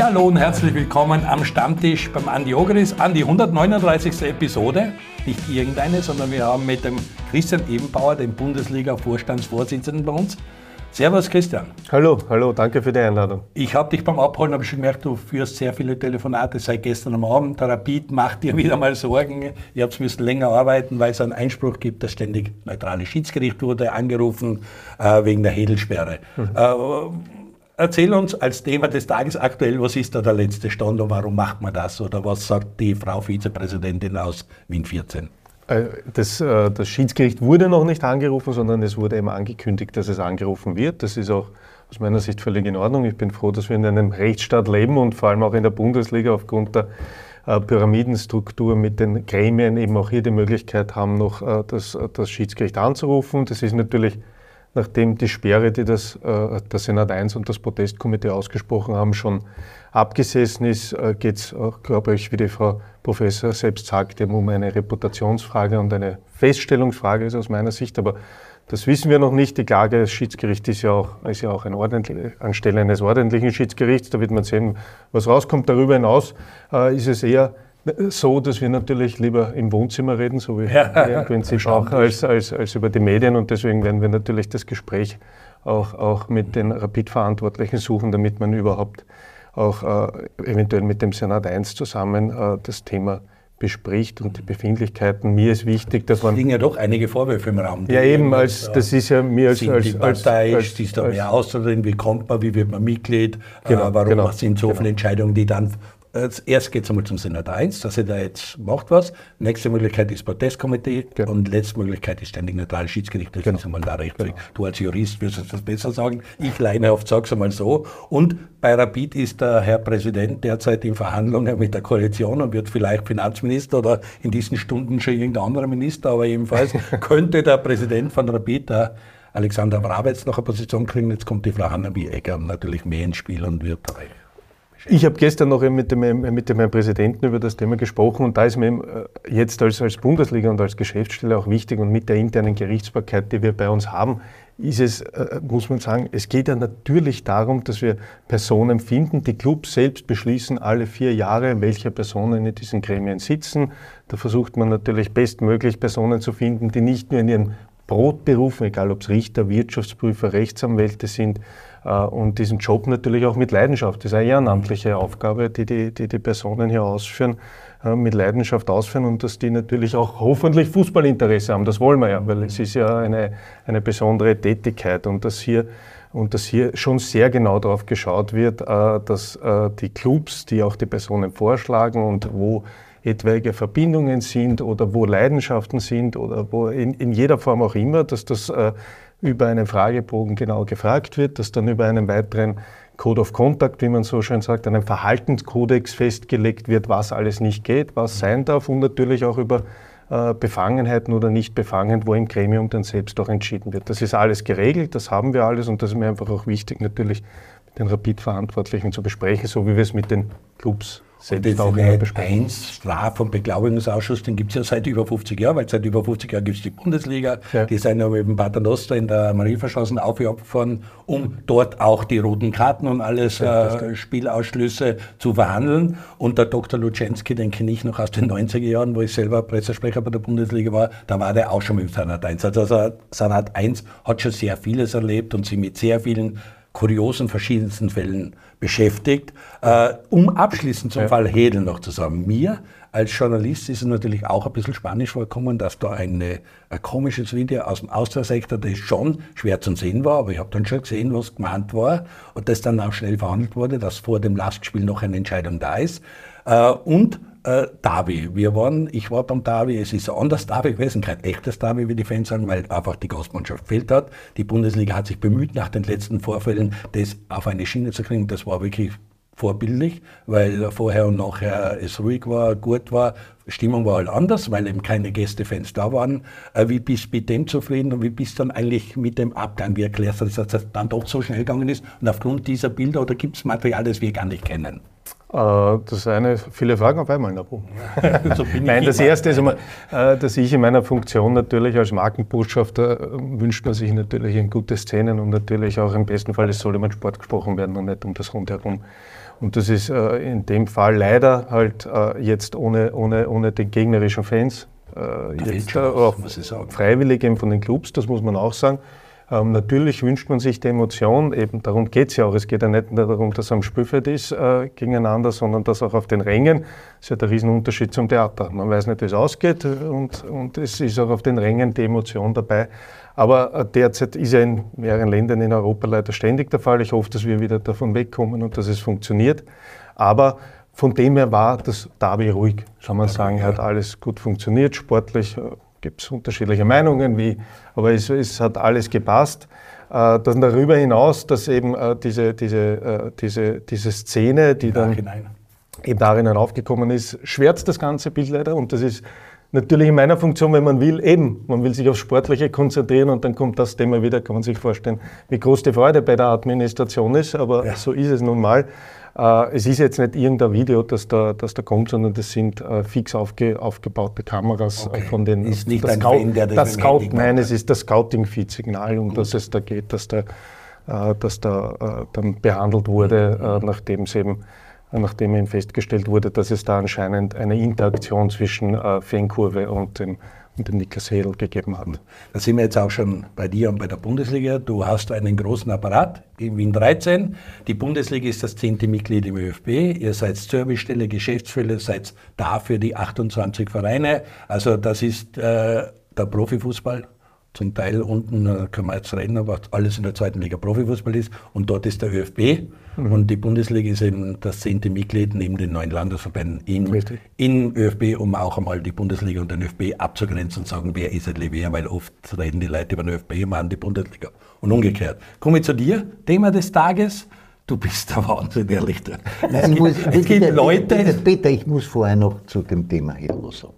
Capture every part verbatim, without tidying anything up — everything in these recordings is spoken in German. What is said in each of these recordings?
Ja, hallo und herzlich willkommen am Stammtisch beim Andi Ogeris. Andi, hundertneununddreißigste Episode, nicht irgendeine, sondern wir haben mit dem Christian Ebenbauer, dem Bundesliga-Vorstandsvorsitzenden bei uns. Servus Christian. Hallo, hallo, danke für die Einladung. Ich habe dich beim Abholen habe schon gemerkt, du führst sehr viele Telefonate seit gestern am Abend. Der Rapid macht dir wieder mal Sorgen. Ihr habt müssen länger arbeiten, weil es einen Einspruch gibt, das ständig neutrale Schiedsgericht wurde angerufen äh, wegen der Hedelsperre. Mhm. Äh, Erzähl uns als Thema des Tages aktuell, was ist da der letzte Stand und warum macht man das? Oder was sagt die Frau Vizepräsidentin aus Wien vierzehn? Das, das Schiedsgericht wurde noch nicht angerufen, sondern es wurde eben angekündigt, dass es angerufen wird. Das ist auch aus meiner Sicht völlig in Ordnung. Ich bin froh, dass wir in einem Rechtsstaat leben und vor allem auch in der Bundesliga aufgrund der Pyramidenstruktur mit den Gremien eben auch hier die Möglichkeit haben, noch das, das Schiedsgericht anzurufen. Das ist natürlich, nachdem die Sperre, die das, äh, der Senat eins und das Protestkomitee ausgesprochen haben, schon abgesessen ist, äh, geht es auch, glaube ich, wie die Frau Professor selbst sagt, eben um eine Reputationsfrage und eine Feststellungsfrage ist aus meiner Sicht. Aber das wissen wir noch nicht. Die Klage des Schiedsgerichts ist ja auch, ist ja auch ein ordentlich, anstelle eines ordentlichen Schiedsgerichts. Da wird man sehen, was rauskommt. Darüber hinaus äh, ist es eher so, dass wir natürlich lieber im Wohnzimmer reden, so wie ja, im Prinzip auch, als, als, als über die Medien. Und deswegen werden wir natürlich das Gespräch auch, auch mit den Rapid-Verantwortlichen suchen, damit man überhaupt auch äh, eventuell mit dem Senat eins zusammen äh, das Thema bespricht und die Befindlichkeiten. Mir ist wichtig, dass man... Es liegen ja doch einige Vorwürfe im Raum. Ja, eben, als, das ist ja mir als... Sind als, die Partei, als, ist da als, mehr außerdem, wie kommt man, wie wird man Mitglied, genau, äh, warum genau, sind so genau. viele Entscheidungen, die dann... Erst geht es einmal zum Senat eins, dass er da jetzt macht was. Nächste Möglichkeit ist Protestkomitee genau. Und letzte Möglichkeit ist ständig neutrales Schiedsgericht. Das genau. ist einmal da recht. Genau. Du als Jurist wirst das besser sagen. Ich laienhaft sage es einmal so. Und bei Rapid ist der Herr Präsident derzeit in Verhandlungen mit der Koalition und wird vielleicht Finanzminister oder in diesen Stunden schon irgendein anderer Minister. Aber jedenfalls könnte der Präsident von Rapid, der Alexander Wrabetz, noch eine Position kriegen. Jetzt kommt die Frau Hanneby-Egger natürlich mehr ins Spiel und wird dabei. Ich habe gestern noch mit dem, mit dem Herrn Präsidenten über das Thema gesprochen und da ist mir jetzt als, als Bundesliga und als Geschäftsstelle auch wichtig und mit der internen Gerichtsbarkeit, die wir bei uns haben, ist es, muss man sagen, es geht ja natürlich darum, dass wir Personen finden. Die Clubs selbst beschließen alle vier Jahre, welche Personen in diesen Gremien sitzen. Da versucht man natürlich bestmöglich Personen zu finden, die nicht nur in ihren Brotberufen, egal ob es Richter, Wirtschaftsprüfer, Rechtsanwälte sind, und diesen Job natürlich auch mit Leidenschaft. Das ist eine ehrenamtliche Aufgabe, die die, die, die Personen hier ausführen, mit Leidenschaft ausführen und dass die natürlich auch hoffentlich Fußballinteresse haben. Das wollen wir ja, weil es ist ja eine, eine besondere Tätigkeit und dass hier, und dass hier schon sehr genau darauf geschaut wird, dass die Clubs, die auch die Personen vorschlagen und wo etwaige Verbindungen sind oder wo Leidenschaften sind oder wo in, in jeder Form auch immer, dass das äh, über einen Fragebogen genau gefragt wird, dass dann über einen weiteren Code of Conduct, wie man so schön sagt, einen Verhaltenskodex festgelegt wird, was alles nicht geht, was sein darf und natürlich auch über äh, Befangenheiten oder Nichtbefangenheit, wo im Gremium dann selbst auch entschieden wird. Das ist alles geregelt, das haben wir alles und das ist mir einfach auch wichtig, natürlich mit den Rapid-Verantwortlichen zu besprechen, so wie wir es mit den Clubs selbst auch immer besprechen. eins Straf- und Beglaubigungsausschuss, den gibt es ja seit über fünfzig Jahren, weil seit über fünfzig Jahren gibt es die Bundesliga. Ja. Die sind ja mit dem Paternoster in der Marienverstraße aufgeopfert, um dort auch die roten Karten und alles ja, äh, Spielausschlüsse zu verhandeln. Und der Doktor Lutschenski, den kenne ich noch aus den neunziger Jahren, wo ich selber Pressesprecher bei der Bundesliga war, da war der auch schon mit dem Senat eins. Also Senat eins hat schon sehr vieles erlebt und sich mit sehr vielen kuriosen, verschiedensten Fällen beschäftigt. Äh, um abschließend zum ja. Fall Hedel noch zu sagen, mir als Journalist ist es natürlich auch ein bisschen spanisch vorgekommen, dass da eine, ein komisches Video aus dem Austria-Sektor, das schon schwer zu sehen war, aber ich habe dann schon gesehen, was gemeint war und das dann auch schnell verhandelt wurde, dass vor dem Lastspiel noch eine Entscheidung da ist. Äh, und Äh, Derby. Wir waren, ich war beim Derby, es ist ein anderes Derby gewesen, kein echtes Derby, wie die Fans sagen, weil einfach die Gastmannschaft gefehlt hat. Die Bundesliga hat sich bemüht, nach den letzten Vorfällen das auf eine Schiene zu kriegen. Das war wirklich vorbildlich, weil vorher und nachher es ruhig war, gut war. Stimmung war halt anders, weil eben keine Gästefans da waren. Äh, wie bist du mit dem zufrieden und wie bist du dann eigentlich mit dem Abgang? Wie erklärst du, dass das dann doch so schnell gegangen ist? Und aufgrund dieser Bilder, oder gibt es Material, das wir gar nicht kennen? Das eine, viele Fragen auf einmal, Nabu. Ja, so Nein, das erste ist einmal, dass ich in meiner Funktion natürlich als Markenbotschafter wünscht man sich natürlich in gute Szenen und natürlich auch im besten Fall, es soll immer Sport gesprochen werden und nicht um das Rundherum. Und das ist in dem Fall leider halt jetzt ohne, ohne, ohne den gegnerischen Fans, jetzt auch freiwillig eben von den Clubs, das muss man auch sagen. Ähm, natürlich wünscht man sich die Emotion, eben darum geht es ja auch. Es geht ja nicht nur darum, dass er am Spielfeld ist äh, gegeneinander, sondern dass auch auf den Rängen, das ist ja der Riesenunterschied zum Theater. Man weiß nicht, wie es ausgeht und, und es ist auch auf den Rängen die Emotion dabei. Aber äh, derzeit ist ja in mehreren Ländern in Europa leider ständig der Fall. Ich hoffe, dass wir wieder davon wegkommen und dass es funktioniert. Aber von dem her war das Derby ruhig, kann man sagen, hat alles gut funktioniert, sportlich. Äh, gibt es unterschiedliche Meinungen, wie, aber es, es hat alles gepasst. Äh, dann darüber hinaus, dass eben äh, diese, diese, äh, diese, diese Szene, die dann im Nachhinein aufgekommen ist, schwärzt das ganze Bild leider. Und das ist natürlich in meiner Funktion, wenn man will, eben, man will sich aufs Sportliche konzentrieren und dann kommt das Thema wieder, kann man sich vorstellen, wie groß die Freude bei der Administration ist, aber ja. So ist es nun mal. Äh, es ist jetzt nicht irgendein Video, das da, das da kommt, sondern das sind äh, fix aufge, aufgebaute Kameras okay. von den... Ist nicht ein Scout, Fan, der das, das Scout, nein, es ist das Scouting-Feed-Signal, um Gut. das es da geht, dass da, äh, dass da äh, dann behandelt wurde, mhm. äh, nachdem es eben nachdem eben festgestellt wurde, dass es da anscheinend eine Interaktion zwischen äh, Fankurve und dem, und dem Niklas Hedl gegeben hat. Da sind wir jetzt auch schon bei dir und bei der Bundesliga. Du hast einen großen Apparat in Wien dreizehn. Die Bundesliga ist das zehnte Mitglied im ÖFB. Ihr seid Servicestelle, Geschäftsstelle, seid da für die achtundzwanzig Vereine. Also das ist äh, der Profifußball. Zum Teil unten äh, können wir jetzt reden, aber alles in der zweiten Liga Profifußball ist. Und dort ist der ÖFB. Mhm. Und die Bundesliga ist eben das zehnte Mitglied neben den neuen Landesverbänden in, in ÖFB, um auch einmal die Bundesliga und den ÖFB abzugrenzen und sagen, wer ist eigentlich wer, weil oft reden die Leute über den ÖFB und machen die Bundesliga. Und umgekehrt. Komme ich zu dir, Thema des Tages. Du bist der Wahnsinn, ehrlich. Es gibt, muss, es gibt Leute... Peter, ich muss vorher noch zu dem Thema Hedl sagen.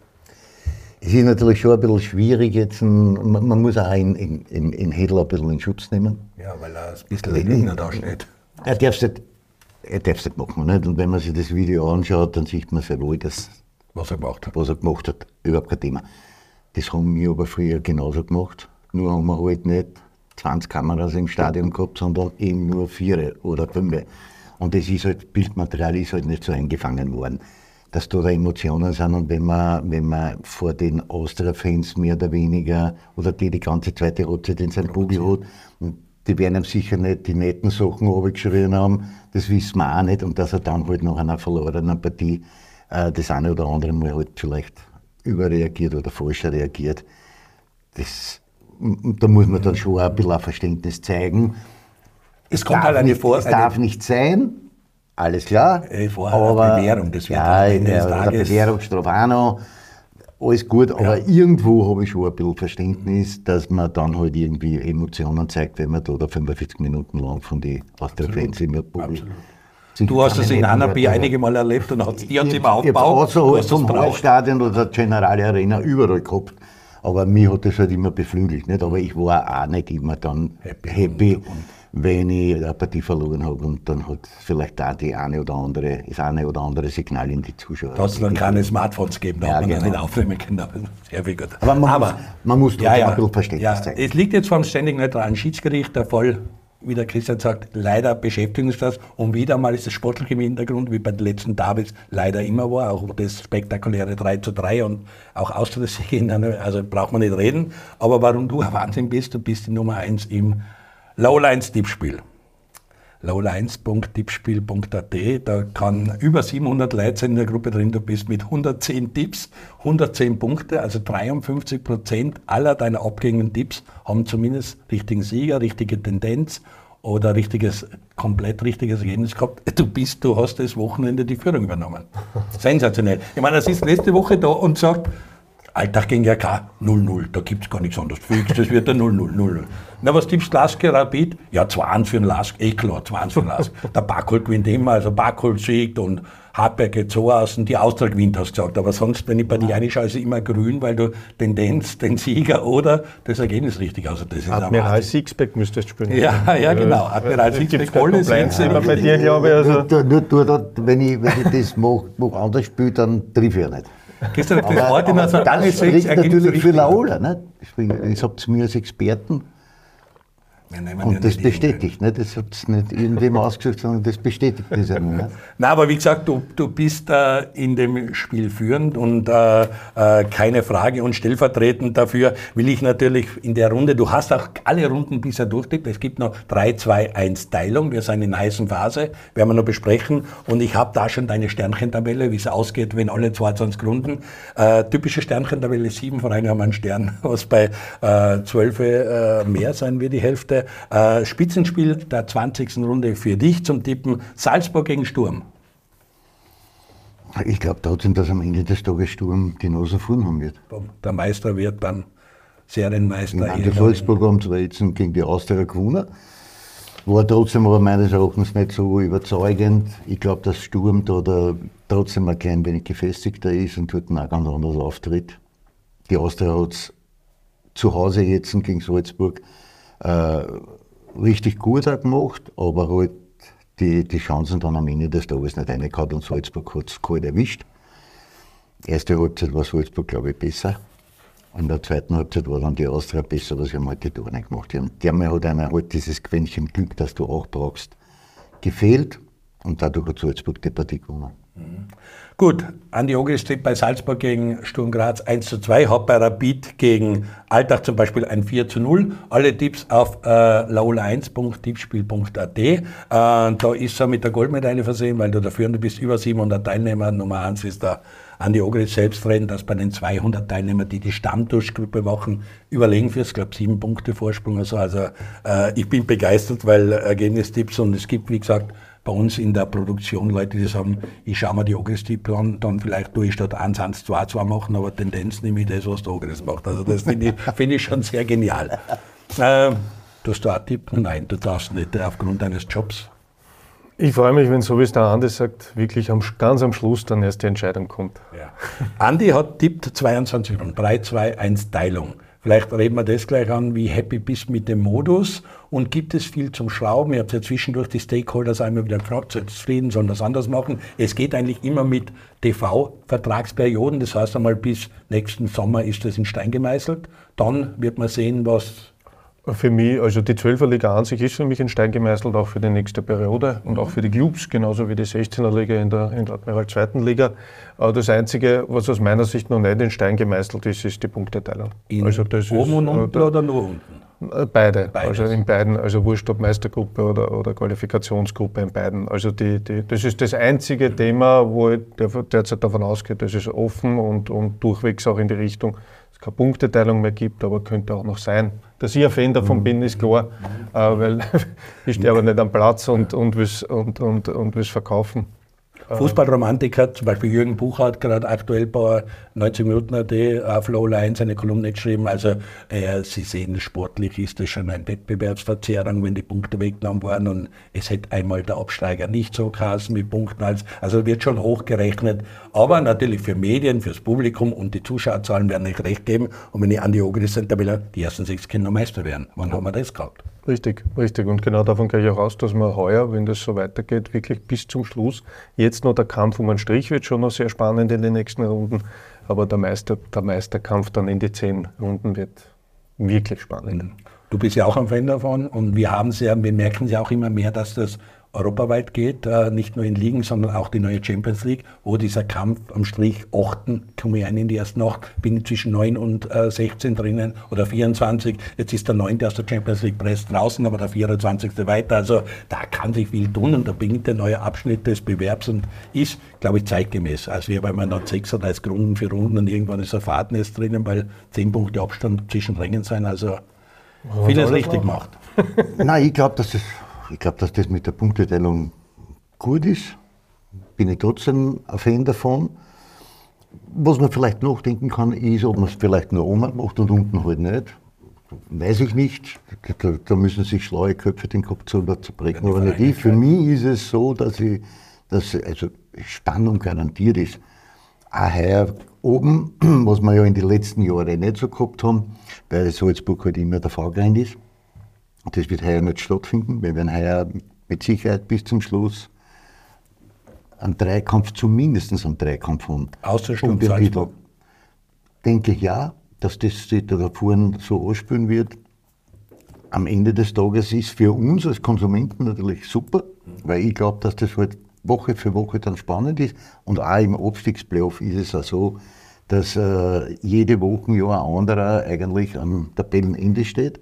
Es ist natürlich schon ein bisschen schwierig jetzt, man, man muss auch in, in, in Hedl ein bisschen in Schutz nehmen. Ja, weil er ein bisschen Lindner da steht. Er darf es nicht, er darf's nicht machen. Nicht? Und wenn man sich das Video anschaut, dann sieht man sehr wohl, dass, was er gemacht hat. Was er gemacht hat, überhaupt kein Thema. Das haben wir aber früher genauso gemacht. Nur haben wir halt nicht zwanzig Kameras im Stadion gehabt, sondern eben nur vier oder fünf. Und das ist halt, Bildmaterial ist halt nicht so eingefangen worden, dass da, da Emotionen sind. Und wenn man, wenn man vor den Austria-Fans mehr oder weniger, oder die die ganze zweite Halbzeit in seinem Bugel hat, und die werden ihm sicher nicht die netten Sachen runtergeschrien haben, das wissen wir auch nicht. Und dass er dann halt nach einer verlorenen Partie äh, das eine oder andere Mal halt vielleicht überreagiert oder falsch reagiert, das, da muss man dann schon ein bisschen ein Verständnis zeigen. Es, es kommt halt eine nicht, Vor- Es darf nicht sein, alles klar. Vorher aber Bewährung, das wird ja, in der, der Bewährungsstrafe auch noch. Alles gut, aber ja. Irgendwo habe ich schon ein bisschen Verständnis, dass man dann halt irgendwie Emotionen zeigt, wenn man da, da fünfundvierzig Minuten lang von den Austria-Fans immer Absolut. Du hast es in Hanapi einige Mal erlebt und hast die im Aufbau. Ich habe es außerhalb vom Hallstadion oder der Generale Arena überall gehabt, aber mich hat das halt immer beflügelt. Nicht? Aber ich war auch nicht immer dann happy, happy wenn ich eine Partie verloren habe und dann hat vielleicht auch die eine oder andere, das eine oder andere Signal in die Zuschauer. Da hat es dann keine Smartphones gegeben, da ja, hat man genau. dann nicht aufnehmen können. Sehr viel gut. Aber man, Aber, muss, man muss ja, ja, ein bisschen Verständnis ja, zeigen. Es liegt jetzt vom ständig neutralen Schiedsgericht der Fall, wie der Christian sagt, leider beschäftigt uns das. Und wieder mal ist das sportliche im Hintergrund, wie bei den letzten Derbys leider immer war, auch das spektakuläre drei zu drei und auch Austria-Sieg, also braucht man nicht reden. Aber warum du ein Wahnsinn bist, du bist die Nummer eins im Lowlines-Tippspiel. lowlines punkt tippspiel punkt a t, da kann über siebenhundert Leute sein in der Gruppe drin, du bist mit hundertzehn Tipps, hundertzehn Punkte, also dreiundfünfzig Prozent aller deiner abgehenden Tipps haben zumindest richtigen Sieger, richtige Tendenz oder richtiges, komplett richtiges Ergebnis gehabt. Du bist, du hast das Wochenende die Führung übernommen. Sensationell. Ich meine, das ist letzte Woche da und sagt, Alltag gegen R K, null null, da gibt es gar nichts anderes. Fix, das wird der null null, null null. Na, was tippst du, Lask, Rapid? Ja, zwei eins für den Lask, eh klar, zwei eins für den Lask. Der Backholt gewinnt immer, also Backholt siegt und Hartberg geht so aus und die Austria gewinnt, hast du gesagt. Aber sonst, wenn ich bei dir reinschaue, ist es immer grün, weil du Tendenz, den Sieger oder das Ergebnis richtig aus. Also Admiral Sixpack müsstest du spielen. Ja, ja, genau. Admiral Sixpack, alles immer bei dir, glaube ich. Also. Nur, nur, nur wenn, ich, wenn ich das mache, mach anders spiele, dann triff ich ja nicht. Gestern das Wort in aber das spricht natürlich für Laola. Ne? Das habt ihr mir als Experten. Und das bestätigt, ne? Das hat es nicht irgendwem ausgesucht, sondern das bestätigt das ja nur. Ne? Nein, aber wie gesagt, du, du bist äh, in dem Spiel führend und äh, äh, keine Frage. Und stellvertretend dafür will ich natürlich in der Runde, du hast auch alle Runden bisher durchtippt, es gibt noch drei zwei eins Teilung, wir sind in einer heißen Phase, werden wir noch besprechen. Und ich habe da schon deine Sternchentabelle, wie es ausgeht, wenn alle zweiundzwanzig Runden. Äh, typische Sternchentabelle, sieben Vereine haben einen Stern, was bei äh, zwölf äh, mehr sein wird, die Hälfte. Äh, Spitzenspiel der zwanzigsten Runde für dich zum Tippen, Salzburg gegen Sturm. Ich glaube trotzdem, dass am Ende des Tages Sturm genauso vorn haben wird. Der Meister wird dann Serienmeister. Ja, der Salzburg haben zwar jetzt gegen die Austria gewonnen, war trotzdem aber meines Erachtens nicht so überzeugend. Ich glaube, dass Sturm da, da trotzdem ein klein wenig gefestigter ist und dort auch ganz anders auftritt. Die Austria hat es zu Hause jetzt gegen Salzburg Äh, richtig gut auch gemacht, aber halt die, die Chancen dann am Ende des Tages nicht reingehauen und Salzburg hat es kalt erwischt. Erste Halbzeit war Salzburg, glaube ich, besser. In der zweiten Halbzeit war dann die Austria besser, aber sie haben halt die Tore nicht gemacht. Die haben halt einer halt dieses Quäntchen Glück, das du auch brauchst, gefehlt und dadurch hat Salzburg die Partie gewonnen. Mhm. Gut, Andi Ogris tippt bei Salzburg gegen Sturm Graz eins zu zwei, hat bei Rapid gegen Altach zum Beispiel ein vier zu null. Alle Tipps auf äh, laola eins punkt tippspiel punkt a t. Äh, da ist er mit der Goldmedaille versehen, weil du der Führende bist, über siebenhundert Teilnehmer. Nummer eins ist der Andi Ogris selbst drin, dass bei den zweihundert Teilnehmern, die die Stammtischgruppe machen, überlegen fürs, ich glaube, sieben Punkte Vorsprung. Also, also äh, ich bin begeistert, weil Ergebnistipps und es gibt, wie gesagt, bei uns in der Produktion Leute, die sagen, ich schaue mir die Ogris-Tipps an, dann vielleicht tue ich statt eins eins zwei zwei machen, aber Tendenz nehme ich das, was der Ogris macht. Also das finde ich, find ich schon sehr genial. Äh, tust du auch tippen? Nein, du darfst nicht, aufgrund deines Jobs. Ich freue mich, wenn, so wie es der Andi sagt, wirklich am, ganz am Schluss dann erst die Entscheidung kommt. Ja. Andi hat tippt zweiundzwanzig Runden, drei zwei eins Teilung. Vielleicht reden wir das gleich an, wie happy bist mit dem Modus und gibt es viel zum Schrauben? Ihr habt ja zwischendurch die Stakeholders einmal wieder gefragt, seid zufrieden, sollen das anders machen? Es geht eigentlich immer mit T V-Vertragsperioden, das heißt einmal bis nächsten Sommer ist das in Stein gemeißelt. Dann wird man sehen, was... Für mich, also die Zwölferliga an sich ist für mich in Stein gemeißelt, auch für die nächste Periode und auch für die Clubs, genauso wie die sechzehner-Liga in der, in der Admiral zweiten Liga. Aber das Einzige, was aus meiner Sicht noch nicht in Stein gemeißelt ist, ist die Punkteteilung. In also das oben ist, und unten oder nur unten? Beide, Beides. Also in beiden, also wurscht ob Meistergruppe oder, oder Qualifikationsgruppe in beiden. Also die, die, das ist das einzige mhm. Thema, wo ich derzeit davon ausgehe, dass es offen und, und durchwegs auch in die Richtung, dass es keine Punkteteilung mehr gibt, aber könnte auch noch sein. Dass ich ein Fan davon bin, ist klar, mhm. äh, weil ich stehe aber nicht am Platz und, und will es und, und, und will's verkaufen. Fußballromantiker, zum Beispiel Jürgen Bucher hat gerade aktuell bei neunzig Minuten A T auf Laola eins eine Kolumne geschrieben. Also äh, Sie sehen, sportlich ist das schon eine Wettbewerbsverzerrung, wenn die Punkte weggenommen waren und es hätte einmal der Absteiger nicht so geheißen mit Punkten. Als, also wird schon hochgerechnet, aber natürlich für Medien, fürs Publikum und die Zuschauerzahlen werden nicht recht geben. Und wenn ich an die Ogris sind, die ersten sechs können noch Meister werden. Wann haben wir das gehabt? Richtig, richtig. Und genau davon gehe ich auch aus, dass wir heuer, wenn das so weitergeht, wirklich bis zum Schluss, jetzt noch der Kampf um einen Strich wird schon noch sehr spannend in den nächsten Runden, aber der, Meister, der Meisterkampf dann in die zehn Runden wird wirklich spannend. Du bist ja auch ein Fan davon und wir haben ja, wir merken ja auch immer mehr, dass das europaweit geht, äh, nicht nur in Ligen, sondern auch die neue Champions League, wo dieser Kampf am Strich achten, komme ich ein in die erste Nacht, bin zwischen neun und äh, sechzehn drinnen oder vierundzwanzig, jetzt ist der neunte aus der Champions League Press draußen, aber der vierundzwanzigste weiter, also da kann sich viel tun und da beginnt der neue Abschnitt des Bewerbs und ist, glaube ich, zeitgemäß. Also wir haben noch sechsunddreißig Runden für Runden und irgendwann ist ein Fahrtnetz drinnen, weil zehn Punkte Abstand zwischen Rängen sein, also vieles richtig gemacht. Nein, ich glaube, dass das Ich glaube, dass das mit der Punkteteilung gut ist. Bin ich trotzdem ein Fan davon. Was man vielleicht nachdenken kann, ist, ob man es vielleicht nur oben macht und unten halt nicht. Weiß ich nicht. Da, da müssen sich schlaue Köpfe den Kopf zu zerbrechen, aber nicht ich. Für mich ist es so, dass ich, dass, also Spannung garantiert ist. Auch heuer oben, was wir ja in den letzten Jahren nicht so gehabt haben, weil Salzburg halt immer der Fahrgrind ist. Das wird heuer nicht stattfinden. Wir werden heuer mit Sicherheit bis zum Schluss einen Dreikampf, zumindest einen Dreikampf haben. Außer Sturm Salzburg. Denke ich ja, dass das sich da vorne so anspielen wird. Am Ende des Tages ist für uns als Konsumenten natürlich super, weil ich glaube, dass das halt Woche für Woche dann spannend ist. Und auch im Abstiegsplayoff ist es auch so, dass äh, jede Woche ja ein anderer eigentlich am Tabellenende steht.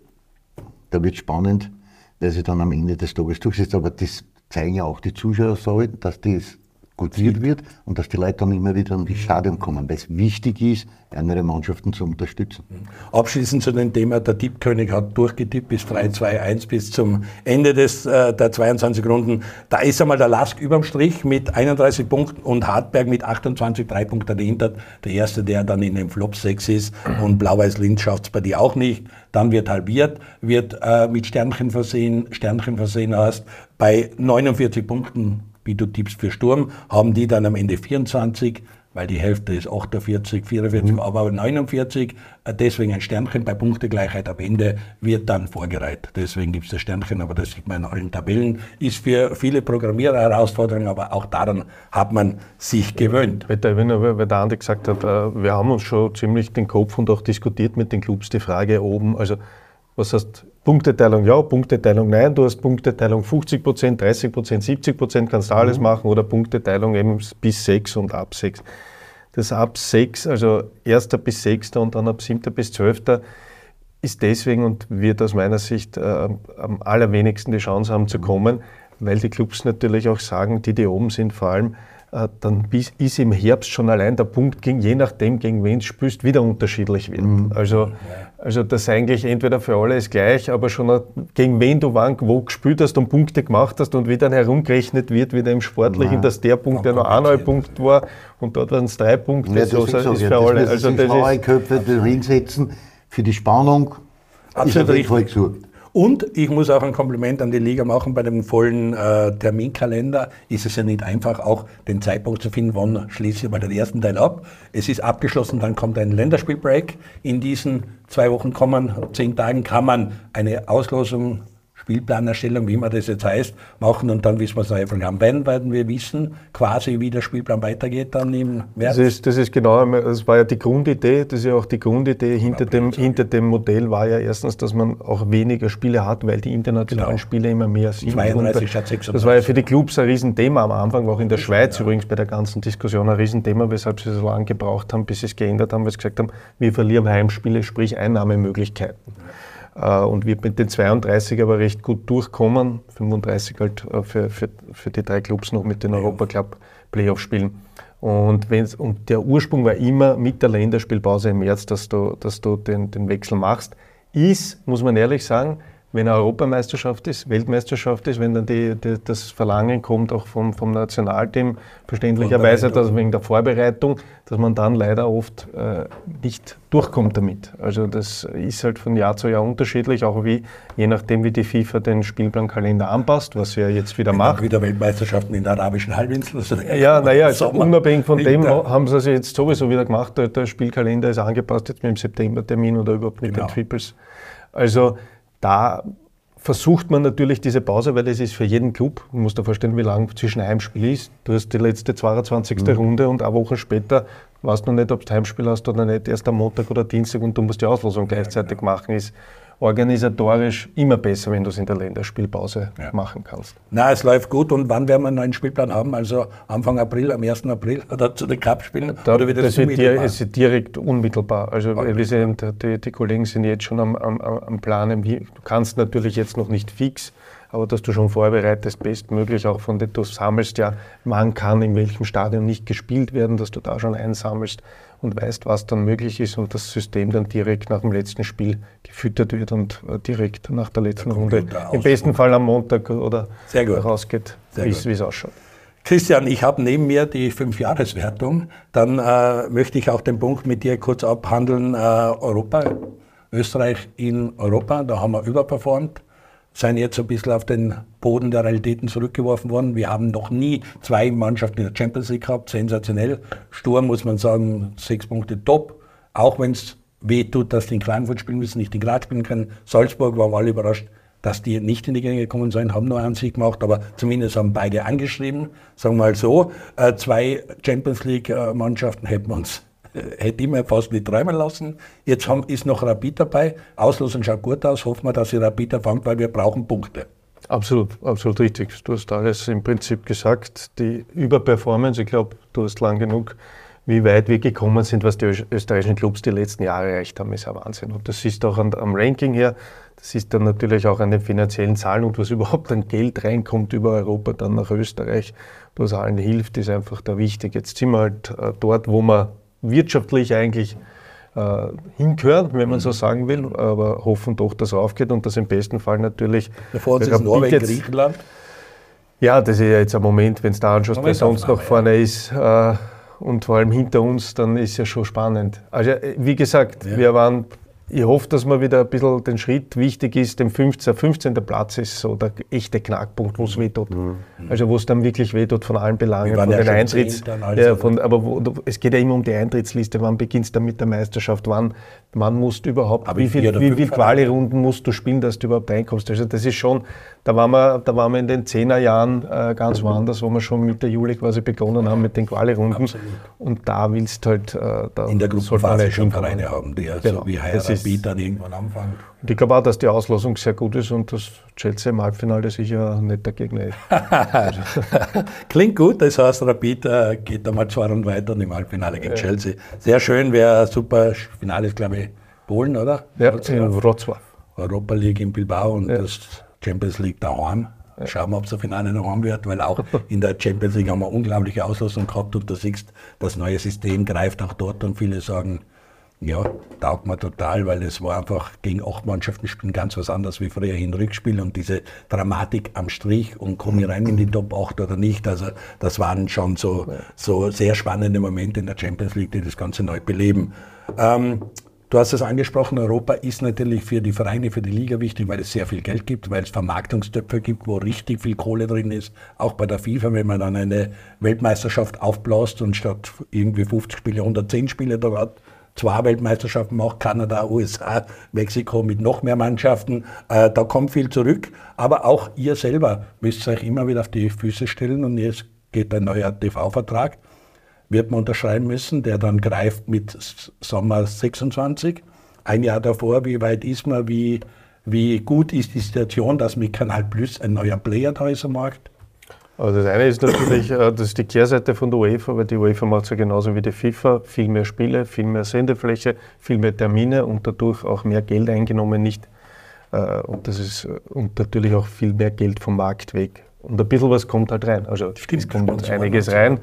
Da wird es spannend, weil sie dann am Ende des Tages durchsetzt. Aber das zeigen ja auch die Zuschauer, dass das gutiert wird und dass die Leute dann immer wieder in das Stadion kommen, weil es wichtig ist, andere Mannschaften zu unterstützen. Abschließend zu dem Thema, der Tippkönig hat durchgetippt bis drei zwei eins bis zum Ende des, äh, der zweiundzwanzig Runden. Da ist einmal der Lask überm Strich mit einunddreißig Punkten und Hartberg mit achtundzwanzig, drei Punkte dahinter. Der erste, der dann in den Flop sechs ist, und Blau-Weiß-Linz schafft es bei dir auch nicht. Dann wird halbiert, wird äh, mit Sternchen versehen, Sternchen versehen hast, bei neunundvierzig Punkten, wie du tippst für Sturm, haben die dann am Ende vierundzwanzig, weil die Hälfte ist achtundvierzig, vierundvierzig, mhm. aber neunundvierzig, deswegen ein Sternchen bei Punktegleichheit am Ende wird dann vorgereiht. Deswegen gibt es das Sternchen, aber das sieht man in allen Tabellen. Ist für viele Programmierer eine Herausforderung, aber auch daran hat man sich gewöhnt. Weil der Andi gesagt hat, wir haben uns schon ziemlich den Kopf und auch diskutiert mit den Clubs die Frage oben, also was heißt Punkteteilung ja, Punkteteilung nein, du hast Punkteteilung fünfzig Prozent, dreißig Prozent, siebzig Prozent kannst du alles machen oder Punkteteilung eben bis sechs und ab sechs. Das ab sechs, also erster bis sechster und dann ab siebter bis zwölfter ist deswegen und wird aus meiner Sicht äh, am allerwenigsten die Chance haben zu kommen, weil die Clubs natürlich auch sagen, die, die oben sind vor allem, äh, dann bis, ist im Herbst schon allein der Punkt, gegen, je nachdem gegen wen du spielst, wieder unterschiedlich wird. Mhm. Also, also das eigentlich entweder für alle ist gleich, aber schon gegen wen du wann wo gespielt hast und Punkte gemacht hast und wie dann herumgerechnet wird, wieder im Sportlichen, dass der Punkt, der noch ein neuer Punkt war und dort waren es drei Punkte, ja, so, ist, ist ja, für alle. Das also das ist Köpfe hinsetzen für die Spannung. Absolut richtig. Und ich muss auch ein Kompliment an die Liga machen, bei dem vollen äh, Terminkalender ist es ja nicht einfach, auch den Zeitpunkt zu finden, wann schließe ich mal den ersten Teil ab. Es ist abgeschlossen, dann kommt ein Länderspielbreak. In diesen zwei Wochen kommen, zehn Tagen kann man eine Auslosung, Spielplanerstellung, wie immer das jetzt heißt, machen und dann wissen wir das neue Programm. Wann werden wir wissen, quasi wie der Spielplan weitergeht dann im März? Das ist, das ist genau, das war ja die Grundidee, das ist ja auch die Grundidee hinter dem, hinter dem Modell war ja erstens, dass man auch weniger Spiele hat, weil die internationalen genau. Spiele immer mehr sind. zweiunddreißig statt sechsunddreißig. Das war ja für die Clubs ein Riesenthema am Anfang, auch in der Schweiz ja. übrigens bei der ganzen Diskussion ein Riesenthema, weshalb sie so lange gebraucht haben, bis sie es geändert haben, weil sie gesagt haben, wir verlieren Heimspiele, sprich Einnahmemöglichkeiten. Und wir mit den zweiunddreißig aber recht gut durchkommen, fünfunddreißig halt für, für, für die drei Clubs noch mit den Europacup-Playoff spielen. Und, wenn's, und der Ursprung war immer mit der Länderspielpause im März, dass du, dass du den, den Wechsel machst. Ist, muss man ehrlich sagen, wenn eine Europameisterschaft ist, Weltmeisterschaft ist, wenn dann die, die, das Verlangen kommt auch vom, vom Nationalteam, verständlicherweise, dass wegen der Vorbereitung, dass man dann leider oft äh, nicht durchkommt damit. Also das ist halt von Jahr zu Jahr unterschiedlich, auch wie, je nachdem wie die FIFA den Spielplankalender anpasst, was sie ja jetzt wieder macht. Wieder Weltmeisterschaften in der arabischen Halbinsel. Also ja, naja, also unabhängig von dem haben sie es jetzt sowieso wieder gemacht, der, der Spielkalender ist angepasst jetzt mit dem Septembertermin oder überhaupt mit genau. den Triples. Also da versucht man natürlich diese Pause, weil es ist für jeden Club, du musst dir vorstellen, wie lang zwischen Heimspiel ist. Du hast die letzte zweiundzwanzigste Mhm. Runde und eine Woche später weißt du noch nicht, ob du Heimspiel hast oder nicht, erst am Montag oder Dienstag und du musst die Auslosung gleichzeitig machen. Ist organisatorisch immer besser, wenn du es in der Länderspielpause ja. machen kannst. Na, es läuft gut. Und wann werden wir einen neuen Spielplan haben? Also Anfang April, am ersten April oder zu den Cup-Spielen? Da, oder wird das, das wird dir, ist direkt unmittelbar. Also okay. wir sind, die, die Kollegen sind jetzt schon am, am, am Planen. Du kannst natürlich jetzt noch nicht fix, aber dass du schon vorbereitest, bestmöglich auch von den, du sammelst ja, wann kann in welchem Stadion nicht gespielt werden, dass du da schon einsammelst und weißt, was dann möglich ist und das System dann direkt nach dem letzten Spiel gefüttert wird und direkt nach der letzten der Runde im besten Fall am Montag oder rausgeht, wie es ausschaut. Christian, ich habe neben mir die Fünfjahreswertung. Dann äh, möchte ich auch den Punkt mit dir kurz abhandeln. Äh, Europa, Österreich in Europa, da haben wir überperformt. sind jetzt ein bisschen auf den Boden der Realitäten zurückgeworfen worden. Wir haben noch nie zwei Mannschaften in der Champions League gehabt, sensationell. Sturm, muss man sagen, sechs Punkte top, auch wenn es weh tut, dass die in Klagenfurt spielen müssen, nicht in Graz spielen können. Salzburg waren alle überrascht, dass die nicht in die Gänge gekommen sind, haben nur einen Sieg gemacht, aber zumindest haben beide angeschrieben. Sagen wir mal so, äh, zwei Champions League-Mannschaften hätten wir uns hätte ich mir fast nicht träumen lassen. Jetzt haben, ist noch Rapid dabei. Auslosung schaut gut aus. Hoffen wir, dass sie Rapid erfangt, weil wir brauchen Punkte. Absolut, absolut richtig. Du hast alles im Prinzip gesagt. Die Überperformance, ich glaube, du hast lang genug, wie weit wir gekommen sind, was die österreichischen Clubs die letzten Jahre erreicht haben, ist ein Wahnsinn. Und das ist auch an, am Ranking her, das ist dann natürlich auch an den finanziellen Zahlen und was überhaupt an Geld reinkommt über Europa, dann nach Österreich, was allen hilft, ist einfach da wichtig. Jetzt sind wir halt äh, dort, wo wir wirtschaftlich eigentlich äh, hingehören, wenn man so sagen will, aber hoffen doch, dass es aufgeht und das im besten Fall natürlich. Vor uns ist Norwegen, Griechenland. Ja, das ist ja jetzt ein Moment, wenn es da anschaust, wer sonst noch vorne ist äh, und vor allem hinter uns, dann ist ja schon spannend. Also wie gesagt, ja. wir waren, ich hoffe, dass man wieder ein bisschen den Schritt wichtig ist, dem fünfzehnten fünfzehnten Platz ist so der echte Knackpunkt, wo es wehtut. Mhm. Also wo es dann wirklich wehtut von allen Belangen, von den Eintritts. Ja, von, aber wo, es geht ja immer um die Eintrittsliste, wann beginnst du mit der Meisterschaft, wann, wann musst du überhaupt, aber wie viele wie viel Quali-Runden musst du spielen, dass du überhaupt reinkommst. Also das ist schon, da waren wir, da waren wir in den Zehnerjahren äh, ganz mhm. woanders, wo wir schon Mitte Juli quasi begonnen haben mit den Quali-Runden. Und da willst du halt, äh, da in der Gruppenphase schon Vereine haben, die ja genau. so wie Rapid dann irgendwann anfangen. Und ich glaube auch, dass die Auslosung sehr gut ist und dass Chelsea im Halbfinale sicher ein netter Gegner ist. Klingt gut, das heißt, Rapid äh, geht einmal zwei Runden weiter und im Halbfinale gegen ja. Chelsea. Sehr schön, wäre ein super Finale, ist glaube ich Polen, oder? Ja, in Wrocław. Europa League in Bilbao und ja. das Champions League daheim. Schauen wir, ob es ein Finale noch haben wird, weil auch in der Champions League haben wir unglaubliche Auslosung gehabt und du siehst, das neue System greift auch dort und viele sagen, ja, taugt mir total, weil es war einfach gegen acht Mannschaften spielen ganz was anderes wie früher in Rückspiel und diese Dramatik am Strich und komme ich rein in die Top acht oder nicht, also das waren schon so, so sehr spannende Momente in der Champions League, die das Ganze neu beleben. Ähm, Du hast es angesprochen, Europa ist natürlich für die Vereine, für die Liga wichtig, weil es sehr viel Geld gibt, weil es Vermarktungstöpfe gibt, wo richtig viel Kohle drin ist. Auch bei der FIFA, wenn man dann eine Weltmeisterschaft aufbläst und statt irgendwie fünfzig Spiele hundertzehn Spiele da hat, zwei Weltmeisterschaften macht, Kanada, U S A, Mexiko mit noch mehr Mannschaften, äh, da kommt viel zurück. Aber auch ihr selber müsst euch immer wieder auf die Füße stellen und jetzt geht ein neuer T V-Vertrag. Wird man unterschreiben müssen, der dann greift mit Sommer sechsundzwanzig. Ein Jahr davor, wie weit ist man, wie, wie gut ist die Situation, dass mit Kanal Plus ein neuer Player da ist am Markt? Also das eine ist natürlich, das ist die Kehrseite von der UEFA, weil die UEFA macht es ja genauso wie die FIFA, viel mehr Spiele, viel mehr Sendefläche, viel mehr Termine und dadurch auch mehr Geld eingenommen, nicht, und das ist und natürlich auch viel mehr Geld vom Markt weg. Und ein bisschen was kommt halt rein, also Stimmt, es kommt einiges rein.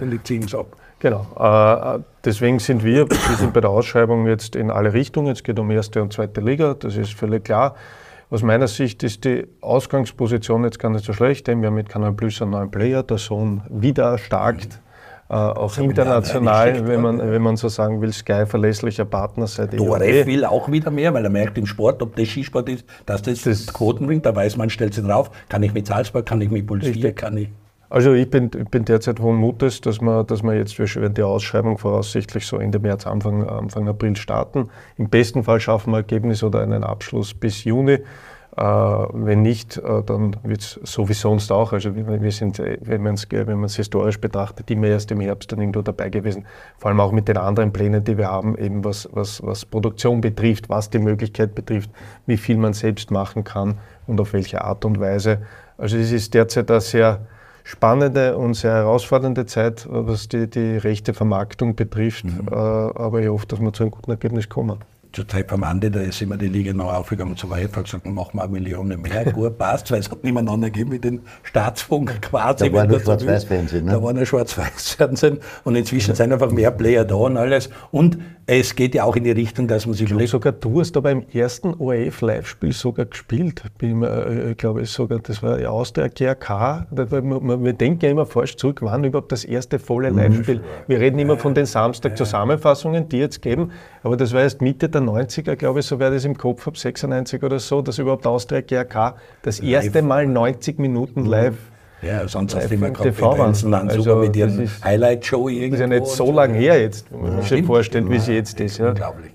Genau, äh, deswegen sind wir, wir sind bei der Ausschreibung jetzt in alle Richtungen, es geht um erste und zweite Liga, das ist völlig klar. Aus meiner Sicht ist die Ausgangsposition jetzt gar nicht so schlecht, denn wir haben mit Kanal Plus einen neuen Player, der Sohn wieder starkt, äh, auch international, wenn man, wenn man so sagen will, Sky verlässlicher Partner seit E O R F will auch wieder mehr, weil er merkt im Sport, ob das Skisport ist, dass das, das Quoten bringt, da weiß man, stellt sich drauf, kann ich mit Salzburg, kann ich mit Puls vier, kann ich... Also ich bin, ich bin derzeit hohen Mutes, dass wir, dass wir jetzt, wir werden die Ausschreibung voraussichtlich so Ende März, Anfang, Anfang April starten. Im besten Fall schaffen wir ein Ergebnis oder einen Abschluss bis Juni. Äh, wenn nicht, äh, dann wird es so wie sonst auch. Also wir, wir sind, wenn man es wenn man's historisch betrachtet, immer erst im Herbst dann irgendwo dabei gewesen. Vor allem auch mit den anderen Plänen, die wir haben, eben was, was, was Produktion betrifft, was die Möglichkeit betrifft, wie viel man selbst machen kann und auf welche Art und Weise. Also es ist derzeit eine sehr spannende und sehr herausfordernde Zeit, was die, die rechte Vermarktung betrifft. Mhm. Äh, aber ich hoffe, dass wir zu einem guten Ergebnis kommen. Zur Zeit vom Ende, da ist immer die Liga noch aufgegangen zu weit, hat gesagt, machen wir eine Million mehr, gut, passt, weil es hat nebeneinander gegeben mit den Staatsfunk quasi. Da war nur Schwarz-Weiß-Fernsehen, ne? Da war nur Schwarz-Weiß-Fernsehen und inzwischen ja. sind einfach mehr Player da und alles. Und es geht ja auch in die Richtung, dass man sich ich überlegt. Sogar du hast da beim ersten O R F-Live-Spiel sogar gespielt. Bin, äh, glaube ich sogar, das war aus der G R K. Wir denken ja immer falsch zurück, wann überhaupt das erste volle Live-Spiel. Wir reden immer von den Samstag-Zusammenfassungen, die jetzt geben, aber das war erst Mitte der der neunziger, glaube ich, soweit ich es im Kopf habe, sechsundneunzig oder so, dass überhaupt Austria G R K das erste Mal neunzig Minuten live. Ja, sonst live hast du immer im gerade T V Grenzen an, also, sogar mit ihren ist, Highlight-Show Das irgendwo. ist ja nicht so lange her jetzt, wenn man sich vorstellt, wie sie jetzt ist. Ja. Unglaublich.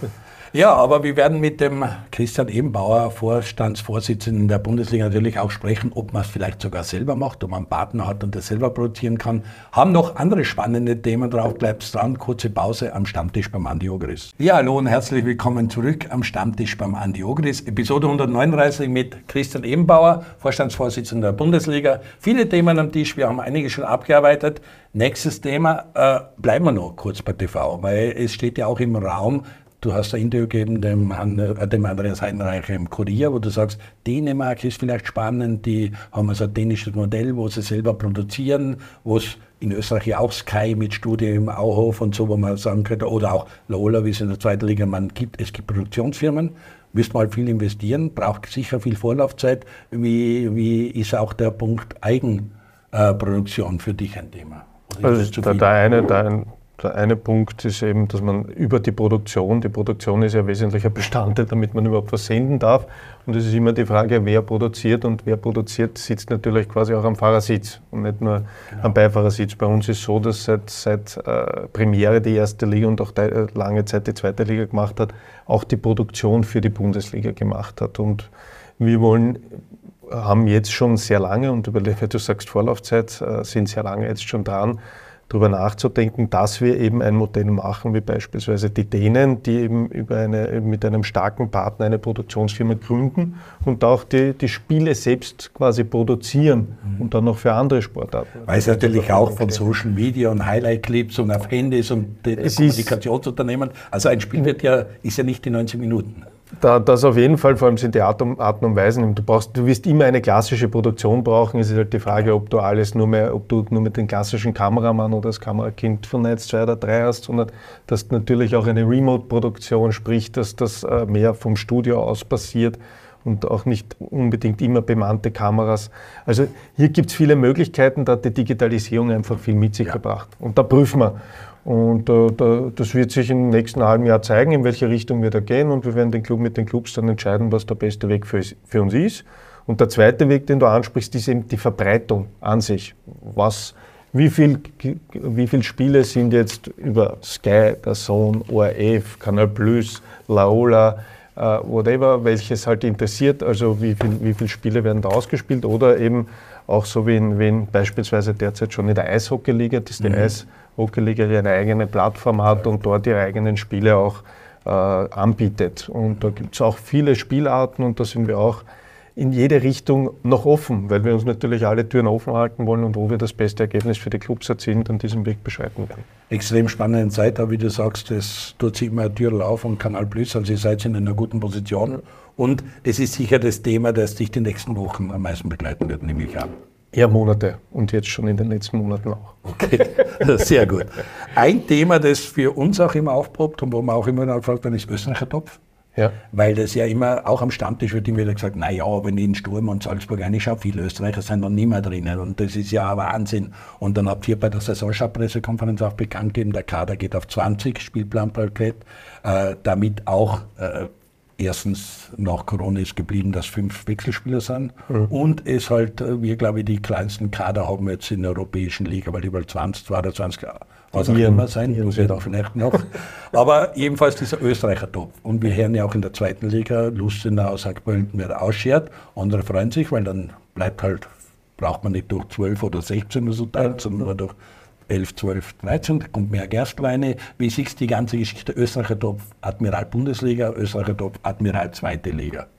Ja, aber wir werden mit dem Christian Ebenbauer, Vorstandsvorsitzenden der Bundesliga, natürlich auch sprechen, ob man es vielleicht sogar selber macht, ob man einen Partner hat und das selber produzieren kann. Haben noch andere spannende Themen drauf, bleibst dran, kurze Pause am Stammtisch beim Andi Ogris. Ja, hallo und herzlich willkommen zurück am Stammtisch beim Andi Ogris. Episode hundertneununddreißig mit Christian Ebenbauer, Vorstandsvorsitzender der Bundesliga. Viele Themen am Tisch, wir haben einige schon abgearbeitet. Nächstes Thema, äh, bleiben wir noch kurz bei T V, weil es steht ja auch im Raum, du hast ein Interview gegeben dem, äh, dem Andreas Heidenreich im Kurier, wo du sagst, Dänemark ist vielleicht spannend, die haben also ein dänisches Modell, wo sie selber produzieren, wo es in Österreich ja auch Sky mit Studio im Auhof und so, wo man sagen könnte, oder auch Lola, wie es in der zweiten Liga man gibt, es gibt Produktionsfirmen, müsste mal viel investieren, braucht sicher viel Vorlaufzeit. Wie, wie ist auch der Punkt Eigenproduktion äh, für dich ein Thema? Also der, der eine, der ein Der eine Punkt ist eben, dass man über die Produktion, die Produktion ist ja wesentlicher Bestandteil, damit man überhaupt was senden darf. Und es ist immer die Frage, wer produziert, und wer produziert, sitzt natürlich quasi auch am Fahrersitz und nicht nur genau. am Beifahrersitz. Bei uns ist es so, dass seit, seit äh, Premiere die erste Liga und auch die, äh, lange Zeit die zweite Liga gemacht hat, auch die Produktion für die Bundesliga gemacht hat. Und wir wollen, haben jetzt schon sehr lange, und über, du sagst Vorlaufzeit, äh, sind sehr lange jetzt schon dran, darüber nachzudenken, dass wir eben ein Modell machen, wie beispielsweise die Dänen, die eben über eine, mit einem starken Partner eine Produktionsfirma gründen und auch die, die Spiele selbst quasi produzieren mhm. und dann noch für andere Sportarten. Weil es natürlich auch von Social Media und Highlight-Clips und auf Handys und Kommunikationsunternehmen, also ein Spiel wird ja, ist ja nicht die neunzig Minuten. Da, das auf jeden Fall, vor allem sind die Arten, Arten und Weisen. Du brauchst, du wirst immer eine klassische Produktion brauchen. Es ist halt die Frage, ob du alles nur mehr, ob du nur mit dem klassischen Kameramann oder das Kamerakind von Netz zwei oder drei hast, sondern dass natürlich auch eine Remote-Produktion, sprich, dass das äh, mehr vom Studio aus passiert und auch nicht unbedingt immer bemannte Kameras. Also hier gibt es viele Möglichkeiten, da hat die Digitalisierung einfach viel mit sich ja. gebracht. Und da prüfen wir. Und äh, da, das wird sich im nächsten halben Jahr zeigen, in welche Richtung wir da gehen, und wir werden den Club mit den Clubs dann entscheiden, was der beste Weg für, für uns ist. Und der zweite Weg, den du ansprichst, ist eben die Verbreitung an sich. Was, wie viel, wie viele Spiele sind jetzt über Sky, D A Z N, O R F, Kanal Plus, Laola, äh, whatever, welches halt interessiert, also wie viele wie viel Spiele werden da ausgespielt, oder eben auch so wie in, wie in beispielsweise derzeit schon in der Eishockey-Liga, dass die mhm. Eishockey-Liga eine eigene Plattform hat und dort ihre eigenen Spiele auch äh, anbietet. Und da gibt es auch viele Spielarten, und da sind wir auch in jede Richtung noch offen, weil wir uns natürlich alle Türen offen halten wollen, und wo wir das beste Ergebnis für die Clubs erzielen, an diesem Weg beschreiten werden. Extrem spannende Zeit, aber wie du sagst, es tut sich immer eine Tür auf und Kanal Plus, also ihr seid in einer guten Position. Und es ist sicher das Thema, das dich die nächsten Wochen am meisten begleiten wird, nehme ich an. Ja, Monate, und jetzt schon in den letzten Monaten auch. Okay, sehr gut. Ein Thema, das für uns auch immer aufpoppt und wo man auch immer nachfragt, dann ist Österreicher Topf. Ja. Weil das ja immer, auch am Stammtisch wird immer wieder gesagt, naja, wenn ich in Sturm und Salzburg reinschaue, viele Österreicher sind noch nicht mehr drinnen, und das ist ja ein Wahnsinn. Und dann habt ihr bei der Saisonschau-Pressekonferenz auch bekannt gegeben, der Kader geht auf zwanzig, Spielplanpaket, äh, damit auch äh, erstens nach Corona ist geblieben, dass fünf Wechselspieler sind, mhm. und es halt, wir glaube ich die kleinsten Kader haben jetzt in der europäischen Liga, weil die wohl zwanzig, zweiundzwanzig was auch immer sein, muss ich da vielleicht noch. Aber jedenfalls dieser Österreicher Top. Und wir hören ja auch in der zweiten Liga, Lustenau, Sankt Pölten wird ausschert. Andere freuen sich, weil dann bleibt halt, braucht man nicht durch zwölf oder sechzehn Resultate, sondern nur durch elf, zwölf, dreizehn, da kommt mehr Gerstweine. Wie siehst du die ganze Geschichte? Österreicher Top Admiral Bundesliga, Österreicher Top Admiral zweite Liga.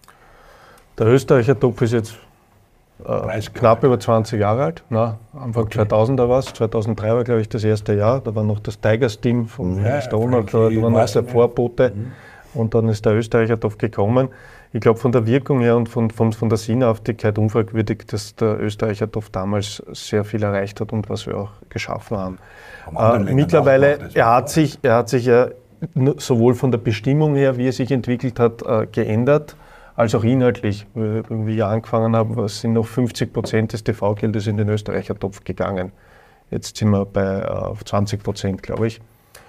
Der Österreicher Top ist jetzt Äh, knapp über zwanzig Jahre alt, na, Anfang okay. zweitausender war es, zweitausenddrei war glaube ich das erste Jahr, da war noch das Tigers-Team von ja, Stone, da war noch der Vorbote, mhm. und dann ist der Österreicher Topf gekommen. Ich glaube von der Wirkung her und von, von, von der Sinnhaftigkeit unfragwürdig, dass der Österreicher Topf damals sehr viel erreicht hat und was wir auch geschaffen haben. Äh, mittlerweile, er hat sich, er hat sich ja sowohl von der Bestimmung her, wie er sich entwickelt hat, äh, geändert, als auch inhaltlich. Wie wir ja angefangen haben, sind noch fünfzig Prozent des T V-Geldes in den Österreicher Topf gegangen. Jetzt sind wir bei äh, zwanzig Prozent, glaube ich.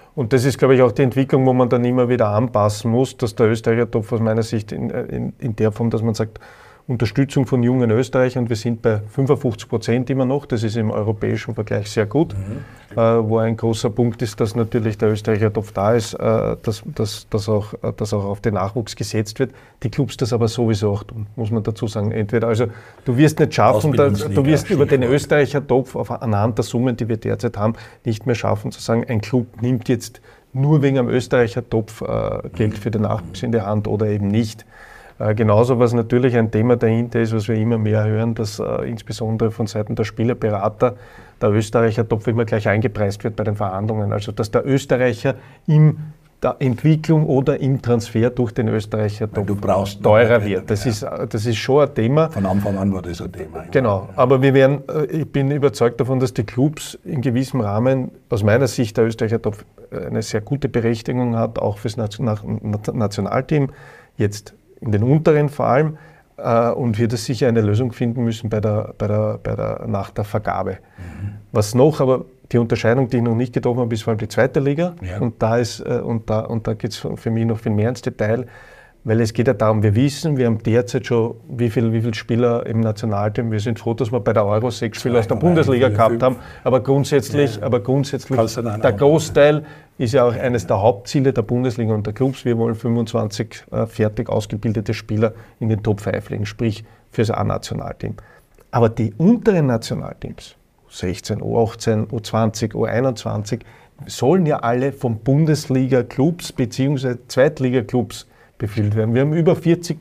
Und das ist, glaube ich, auch die Entwicklung, wo man dann immer wieder anpassen muss, dass der Österreicher Topf aus meiner Sicht in, in, in der Form, dass man sagt, Unterstützung von jungen Österreichern, und wir sind bei fünfundfünfzig Prozent immer noch, das ist im europäischen Vergleich sehr gut, mhm. äh, wo ein großer Punkt ist, dass natürlich der Österreicher Topf da ist, äh, dass, dass, dass, auch, äh, dass auch auf den Nachwuchs gesetzt wird. Die Clubs das aber sowieso auch tun, muss man dazu sagen. Entweder, also du wirst nicht schaffen, da, du wirst über den Österreicher Topf auf, anhand der Summen, die wir derzeit haben, nicht mehr schaffen zu sagen, ein Club nimmt jetzt nur wegen am Österreicher Topf äh, Geld für den Nachwuchs in die Hand oder eben nicht. Äh, genauso, was natürlich ein Thema dahinter ist, was wir immer mehr hören, dass äh, insbesondere von Seiten der Spielerberater der Österreicher Topf immer gleich eingepreist wird bei den Verhandlungen. Also dass der Österreicher in der Entwicklung oder im Transfer durch den Österreicher Topf du brauchst teurer wird. Das ist, das ist schon ein Thema. Von Anfang an war das ein Thema. Genau, aber wir werden, ich bin überzeugt davon, dass die Clubs in gewissem Rahmen, aus meiner Sicht der Österreicher Topf eine sehr gute Berechtigung hat, auch fürs Nationalteam, jetzt in den unteren vor allem, äh, und wir das sicher eine Lösung finden müssen bei der, bei der, bei der, nach der Vergabe. Mhm. Was noch, aber die Unterscheidung, die ich noch nicht getroffen habe, ist vor allem die zweite Liga. Ja. Und da, ist, äh, und da, und da geht es für mich noch viel mehr ins Detail, weil es geht ja darum, wir wissen, wir haben derzeit schon, wie viele wie viel Spieler im Nationalteam, wir sind froh, dass wir bei der Euro sechs Spieler aus der Bundesliga gehabt haben, aber grundsätzlich, ja. aber grundsätzlich der Großteil ist ja auch eines der Hauptziele der Bundesliga und der Clubs. Wir wollen fünfundzwanzig äh, fertig ausgebildete Spieler in den Top fünf legen, sprich für das A-Nationalteam. Aber die unteren Nationalteams, U sechzehn, U achtzehn, U zwanzig, U einundzwanzig, sollen ja alle von Bundesliga-Clubs bzw. Zweitliga-Clubs befüllt werden. Wir haben über vierzig,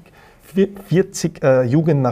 vierzig äh,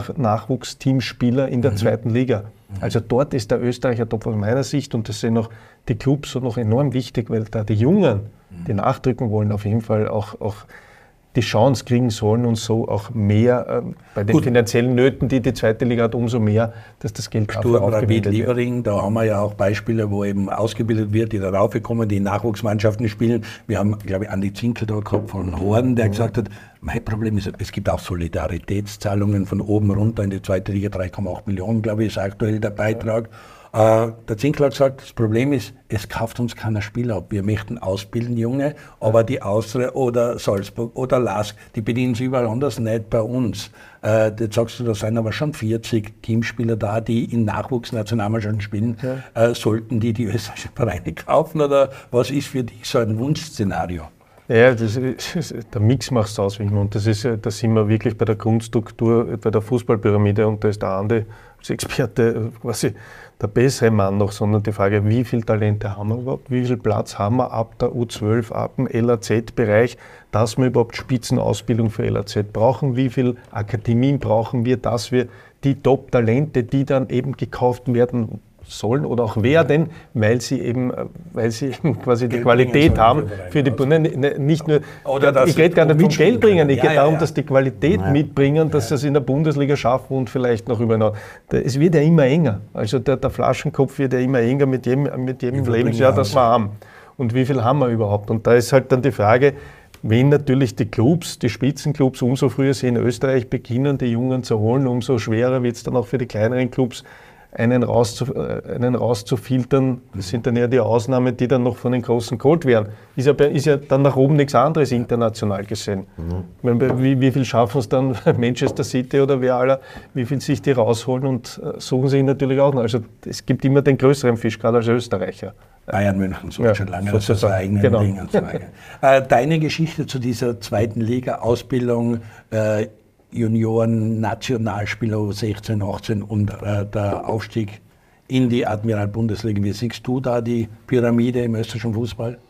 Jugendnachwuchsteamspieler in der mhm. zweiten Liga. Also dort ist der Österreicher Topf aus meiner Sicht, und das sind auch die Clubs so noch enorm wichtig, weil da die Jungen, die nachdrücken wollen, auf jeden Fall auch, auch die Chance kriegen sollen und so auch mehr äh, bei den Gut. finanziellen Nöten, die die zweite Liga hat, umso mehr, dass das Geld dafür aufgewendet wird. Liefering, da haben wir ja auch Beispiele, wo eben ausgebildet wird, die da raufgekommen, die in Nachwuchsmannschaften spielen. Wir haben, glaube ich, Andi Zinkel da gehabt von Horn, der mhm. gesagt hat, mein Problem ist, es gibt auch Solidaritätszahlungen von oben runter in die zweite Liga, drei Komma acht Millionen, glaube ich, ist aktuell der Beitrag. Ja. Uh, der Zinkler hat gesagt, das Problem ist, es kauft uns keiner Spieler ab. Wir möchten ausbilden, Junge, aber die Austria oder Salzburg oder Lask, die bedienen sich überall anders, nicht bei uns. Uh, jetzt sagst du, da sind aber schon vierzig Teamspieler da, die in Nachwuchsnationalmannschaften spielen. Ja. Uh, sollten die die österreichischen Vereine kaufen oder was ist für dich so ein Wunschszenario? Ja, das ist, der Mix macht es aus, und das ist, da sind wir wirklich bei der Grundstruktur, bei der Fußballpyramide, und da ist der Andi als Experte quasi der bessere Mann noch, sondern die Frage, wie viele Talente haben wir überhaupt, wie viel Platz haben wir ab der U zwölf, ab dem L A Z-Bereich, dass wir überhaupt Spitzenausbildung für L A Z brauchen, wie viele Akademien brauchen wir, dass wir die Top-Talente, die dann eben gekauft werden sollen oder auch werden, weil sie eben, weil sie eben quasi die Qualität haben für die Bundesliga. Nicht nur, oder ich rede gar nicht mit Geld bringen, ich ja, gehe darum, ja. dass die Qualität ja. mitbringen, dass ja. sie es in der Bundesliga schaffen und vielleicht noch über hinaus. Es wird ja immer enger. Also der, der Flaschenkopf wird ja immer enger mit jedem, mit jedem Lebensjahr, das wir haben. Und wie viel haben wir überhaupt? Und da ist halt dann die Frage, wenn natürlich die Clubs, die Spitzenclubs, umso früher sie in Österreich beginnen, die Jungen zu holen, umso schwerer wird es dann auch für die kleineren Clubs, einen, rauszu, einen rauszufiltern. Das sind dann eher die Ausnahmen, die dann noch von den Großen geholt werden. Ist ja, ist ja dann nach oben nichts anderes international gesehen. Mhm. Wie, wie viel schaffen es dann Manchester City oder wer aller, wie viel sich die rausholen und suchen sich natürlich auch noch. Also es gibt immer den größeren Fisch, gerade als Österreicher. Bayern München sucht ja, schon lange aus seinem eigenen genau. Ding und so weiter. äh, deine Geschichte zu dieser zweiten Liga-Ausbildung, äh, Junioren, Nationalspieler U sechzehn, achtzehn und äh, der Aufstieg in die Admiral-Bundesliga. Wie siehst du da die Pyramide im österreichischen Fußball?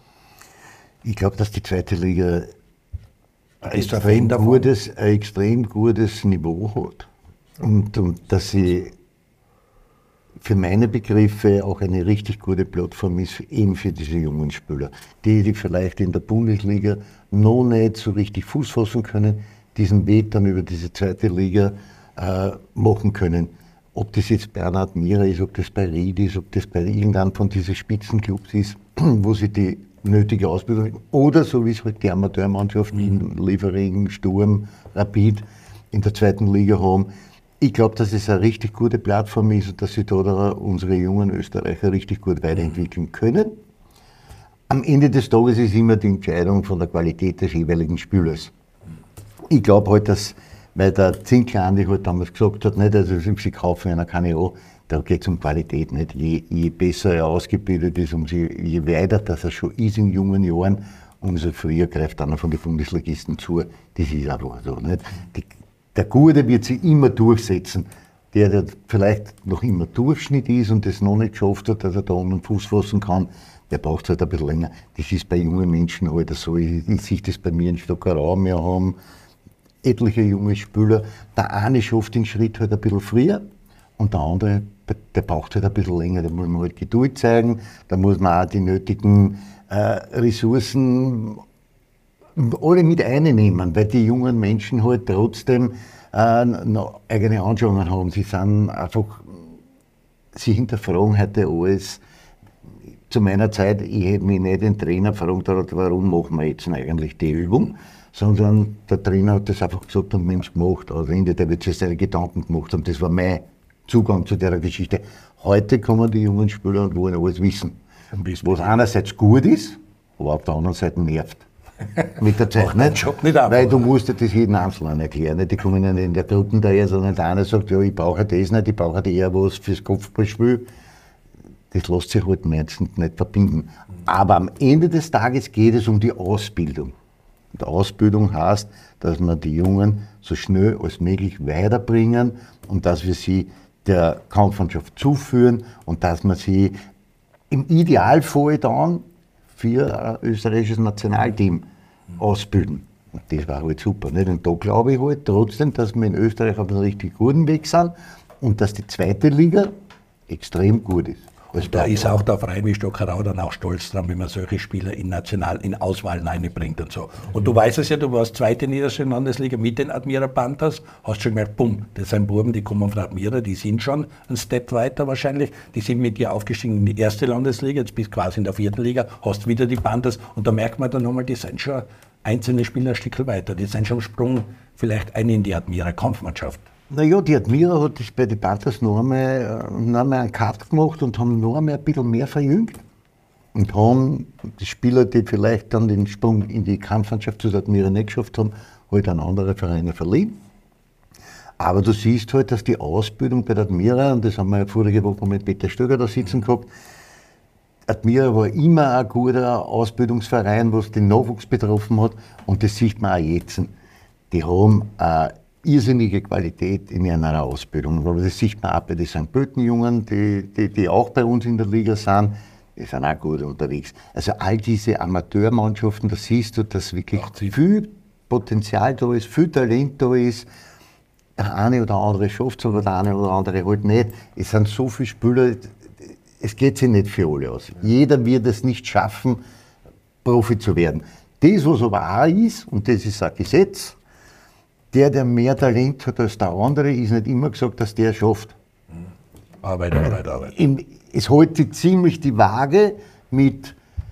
Ich glaube, dass die zweite Liga ein extrem, gutes, ein extrem gutes Niveau hat. Und, und dass sie für meine Begriffe auch eine richtig gute Plattform ist, eben für diese jungen Spieler, die, die vielleicht in der Bundesliga noch nicht so richtig Fuß fassen können, diesen Weg dann über diese zweite Liga äh, machen können. Ob das jetzt bei Bernhard Mira ist, ob das bei Ried ist, ob das bei irgendeinem von diesen Spitzenclubs ist, wo sie die nötige Ausbildung haben. Oder so wie es halt die Amateurmannschaften in Liefering, Sturm, Rapid in der zweiten Liga haben. Ich glaube, dass es eine richtig gute Plattform ist und dass sich da unsere jungen Österreicher richtig gut weiterentwickeln können. am Ende des Tages ist immer die Entscheidung von der Qualität des jeweiligen Spielers. Ich glaube halt, dass, weil der Zinkler Andi halt damals gesagt hat, nicht, also sie kaufen einer keine an, da geht es um Qualität. Nicht? Je, je besser er ausgebildet ist, umso je weiter dass er schon ist in jungen Jahren, umso früher greift einer von den Bundesligisten zu. Das ist einfach so. Nicht? Die, der Gute wird sich immer durchsetzen. Der, der vielleicht noch immer Durchschnitt ist und das noch nicht geschafft hat, dass er da unten Fuß fassen kann, der braucht halt ein bisschen länger. Das ist bei jungen Menschen halt so. Ich, ich sehe das bei mir in Stockerau. Wir haben etliche junge Spieler. Der eine schafft den Schritt halt ein bisschen früher und der andere, der braucht halt ein bisschen länger. Da muss man halt Geduld zeigen, da muss man auch die nötigen äh, Ressourcen alle mit einnehmen, weil die jungen Menschen halt trotzdem äh, noch eigene Anschauungen haben. Sie sind einfach, sie hinterfragen heute alles. Zu meiner Zeit, ich hätte mich nicht den Trainer gefragt, warum machen wir jetzt eigentlich die Übung, sondern der Trainer hat das einfach gesagt und wir haben es gemacht. Also Ende, der wird sich seine Gedanken gemacht haben. Das war mein Zugang zu der Geschichte. Heute kommen die jungen Spieler und wollen alles wissen. Was einerseits gut ist, aber auf der anderen Seite nervt. Mit der Zeit, nicht? Job nicht ab, weil du musst dir das jeden Einzelnen erklären. Nicht? Die kommen ja nicht in der Gruppe daher, sondern der eine sagt, ja, ich brauche das nicht, ich brauche eher was fürs Kopfballspiel. Das lässt sich halt meistens nicht verbinden. Aber am Ende des Tages geht es um die Ausbildung. Und Ausbildung heißt, dass wir die Jungen so schnell als möglich weiterbringen und dass wir sie der Kampfmannschaft zuführen und dass wir sie im Idealfall dann für ein österreichisches Nationalteam ausbilden. Und das war halt super. Nicht? Und da glaube ich halt trotzdem, dass wir in Österreich auf einem richtig guten Weg sind und dass die zweite Liga extrem gut ist. Und da ist auch der Verein wie Stockerau dann auch stolz dran, wenn man solche Spieler in National, in Auswahlen reinbringt und so. Und du weißt es ja, du warst zweite niederländische Landesliga mit den Admira Panthers, hast schon gemerkt, bumm, das sind Buben, die kommen von Admira, die sind schon einen Step weiter wahrscheinlich, die sind mit dir aufgestiegen in die erste Landesliga, jetzt bist du quasi in der vierten Liga, hast wieder die Panthers und da merkt man dann nochmal, die sind schon einzelne Spieler ein Stück weiter, die sind schon am Sprung, vielleicht eine in die Admira Kampfmannschaft. Naja, die Admira hat das bei den Panthers noch einmal, noch einmal einen Cut gemacht und haben noch einmal ein bisschen mehr verjüngt. Und haben die Spieler, die vielleicht dann den Sprung in die Kampfmannschaft zu der Admira nicht geschafft haben, halt an andere Vereine verliehen. Aber du siehst halt, dass die Ausbildung bei der Admira, und das haben wir ja vorige Woche mit Peter Stöger da sitzen gehabt, Admira war immer ein guter Ausbildungsverein, was den Nachwuchs betroffen hat. Und das sieht man auch jetzt. Die haben äh, irrsinnige Qualität in einer Ausbildung. Aber das sieht man auch bei den Sankt Pölten-Jungen, die, die, die auch bei uns in der Liga sind, die sind auch gut unterwegs. Also all diese Amateurmannschaften, da siehst du, dass wirklich viel Potenzial da ist, viel Talent da ist. Der eine oder andere schafft es, aber der eine oder andere halt nicht. Es sind so viele Spieler, es geht sich nicht für alle aus. Jeder wird es nicht schaffen, Profi zu werden. Das, was aber auch ist, und das ist ein Gesetz, der, der mehr Talent hat als der andere, ist nicht immer gesagt, dass der schafft. Arbeit, Arbeit, Arbeit. Im, es hält sich ziemlich die Waage mit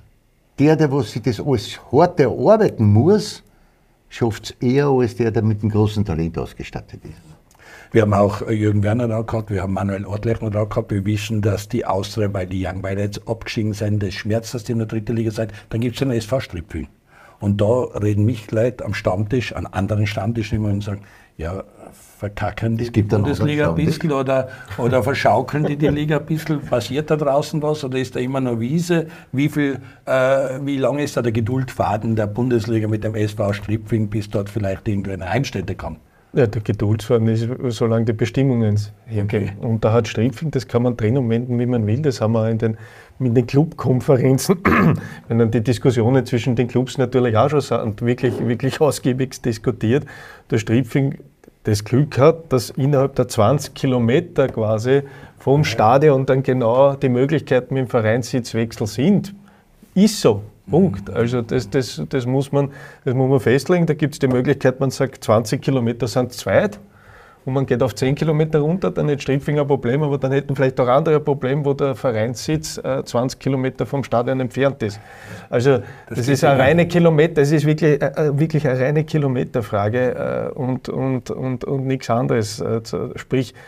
der, der was sich das alles hart erarbeiten muss, schafft es eher als der, der mit einem großen Talent ausgestattet ist. Wir haben auch Jürgen Werner da gehabt, wir haben Manuel Ortlechner da gehabt. Wir wissen, dass die Austria, weil die Young jetzt abgestiegen sind, das schmerzt, dass die in der dritten Liga sind. Dann gibt es einen S V-Stripfing. Und da reden mich Leute am Stammtisch, an anderen Stammtischen immer und sagen, ja, verkacken die, die Bundesliga ein bisschen oder, oder verschaukeln die die Liga ein bisschen? Passiert da draußen was oder ist da immer noch Wiese? Wie viel, äh, wie lange ist da der Geduldfaden der Bundesliga mit dem S V-Stripfing, bis dort vielleicht irgendwo eine Heimstätte kommt? Ja, der Geduldsfaden ist, solange die Bestimmungen hergehen. Okay. Und da hat Stripfing, das kann man drehen und wenden, wie man will. Das haben wir in den, in den Clubkonferenzen, wenn dann die Diskussionen zwischen den Clubs natürlich auch schon sind, wirklich, wirklich ausgiebig diskutiert. Der Stripfing das Glück hat, dass innerhalb der zwanzig Kilometer quasi vom Stadion dann genau die Möglichkeiten mit dem Vereinssitzwechsel sind. Ist so. Punkt. Also das, das, das, muss man, das muss man festlegen. Da gibt es die Möglichkeit, man sagt, zwanzig Kilometer sind zu weit und man geht auf zehn Kilometer runter, dann hätte Stripfing ein Problem, aber dann hätten vielleicht auch andere ein Problem, wo der Vereinssitz äh, zwanzig Kilometer vom Stadion entfernt ist. Also das, das ist eine reine Kilometer, das ist wirklich, äh, wirklich eine reine Kilometerfrage äh, und, und, und, und nichts anderes. Äh, sprich,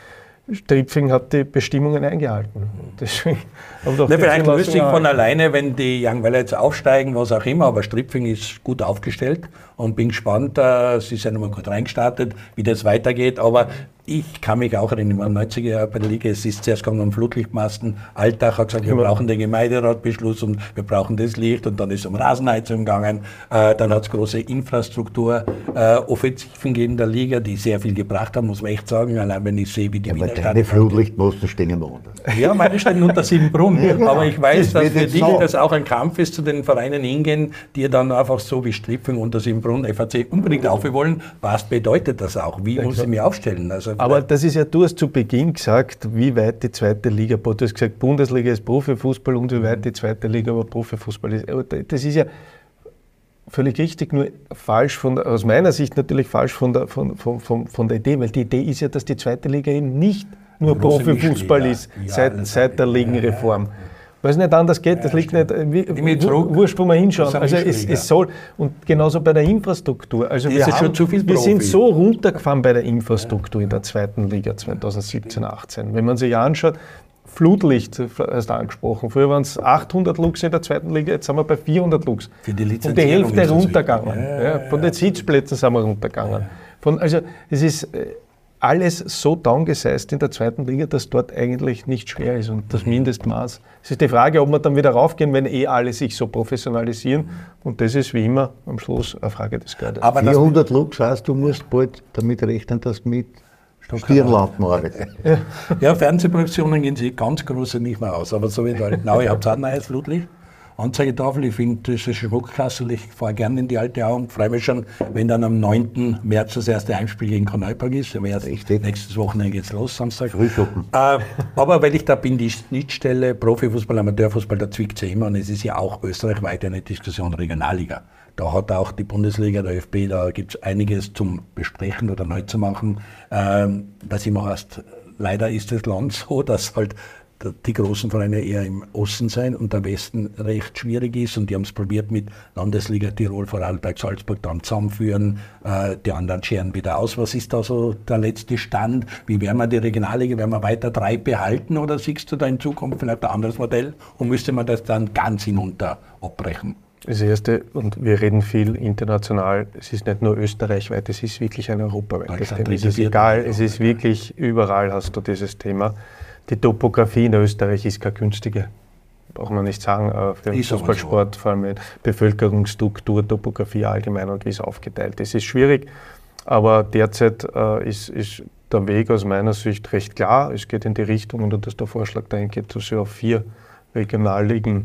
Stripfing hat die Bestimmungen eingehalten. Deswegen, Na, vielleicht löst sich von alleine, wenn die Youngweiler jetzt aufsteigen, was auch immer, aber Stripfing ist gut aufgestellt und bin gespannt, äh, sie sind einmal gut reingestartet, wie das weitergeht, aber ich kann mich auch erinnern, im neunziger Jahre bei der Liga, es ist zuerst gekommen um Flutlichtmasten, Alltag hat gesagt, wir brauchen den Gemeinderatbeschluss und wir brauchen das Licht und dann ist es um Rasenheizung gegangen, äh, dann hat es große Infrastruktur-Offensiven äh, gegeben in der Liga, die sehr viel gebracht haben, muss man echt sagen, allein wenn ich sehe, wie die ja, aber deine Flutlichtmasten stehen immer unter. Ja, meine stehen unter Siebenbrunn, ja, genau. Aber ich weiß, das dass für dich so. das auch ein Kampf ist, zu den Vereinen hingehen, die dann einfach so wie Stripfing unter Siebenbrunn, F A C unbedingt aufhören wollen. Was bedeutet das auch? Wie ja, muss ich mich aufstellen? Also aber das ist ja, du hast zu Beginn gesagt, wie weit die zweite Liga, du hast gesagt, Bundesliga ist Profifußball und wie weit die zweite Liga aber Profifußball ist. Aber das ist ja völlig richtig, nur falsch, von, aus meiner Sicht natürlich falsch von der, von, von, von, von der Idee, weil die Idee ist ja, dass die zweite Liga eben nicht nur Profifußball ist, ja, seit, seit der Ligenreform. Ja, ja. Weil es nicht anders geht, das ja, liegt stimmt. nicht, wie, wurscht, wo wir hinschauen. Also es, es soll, und genauso bei der Infrastruktur. Also wir, haben, schon zu viel wir sind so runtergefahren bei der Infrastruktur in der zweiten Liga zwanzig siebzehn achtzehn. Wenn man sich anschaut, Flutlicht hast du angesprochen. Früher waren es achthundert Lux in der zweiten Liga, jetzt sind wir bei vierhundert Lux. Für die und die Hälfte runtergegangen. Ja, ja, von den Sitzplätzen sind wir runtergegangen. Von, also es ist alles so downgesized in der zweiten Liga, dass dort eigentlich nicht schwer ist und das Mindestmaß. Es ist die Frage, ob wir dann wieder raufgehen, wenn eh alle sich so professionalisieren und das ist wie immer am Schluss eine Frage des Geldes. Aber vierhundert Lux heißt, du musst bald damit rechnen, dass du mit Stirnlampen arbeitest. Ja. Ja, Fernsehproduktionen gehen sich ganz große nicht mehr aus, aber so wie halt, genau, ich habe auch ein neues Flutlicht. Anzeigetafel, ich finde, das ist Schmuckkassel, ich fahre gerne in die alte Au und freue mich schon, wenn dann am neunten März das erste Heimspiel gegen Kanalpark ist. Nächstes Wochenende geht's los, Samstag. Frühschoppen. Äh, aber weil ich da bin, die Schnittstelle Profifußball, Amateurfußball, da zwickt es immer und es ist ja auch österreichweit eine Diskussion Regionalliga. Da hat auch die Bundesliga, der ÖFB, da gibt es einiges zum Besprechen oder neu zu machen. Ähm, was immer heißt, leider ist das Land so, dass halt die großen Vereine eher im Osten sein und der Westen recht schwierig ist und die haben es probiert mit Landesliga Tirol, Vorarlberg, Salzburg dann zusammenführen, äh, die anderen scheren wieder aus. Was ist da so der letzte Stand? Wie werden wir die Regionalliga, werden wir weiter drei behalten oder siehst du da in Zukunft vielleicht ein anderes Modell und müsste man das dann ganz hinunter abbrechen? Das Erste, und wir reden viel international, es ist nicht nur österreichweit, es ist wirklich ein europaweites Thema. Es ist egal, es ist wirklich, überall hast du dieses Thema. Die Topografie in Österreich ist keine günstige, braucht man nicht sagen, für den Fußballsport, so. Vor allem mit Bevölkerungsstruktur, Topografie allgemein und wie es aufgeteilt ist. Es ist schwierig, aber derzeit äh, ist, ist der Weg aus meiner Sicht recht klar. Es geht in die Richtung, und dass der Vorschlag dahin geht, dass wir auf vier Regionalligen,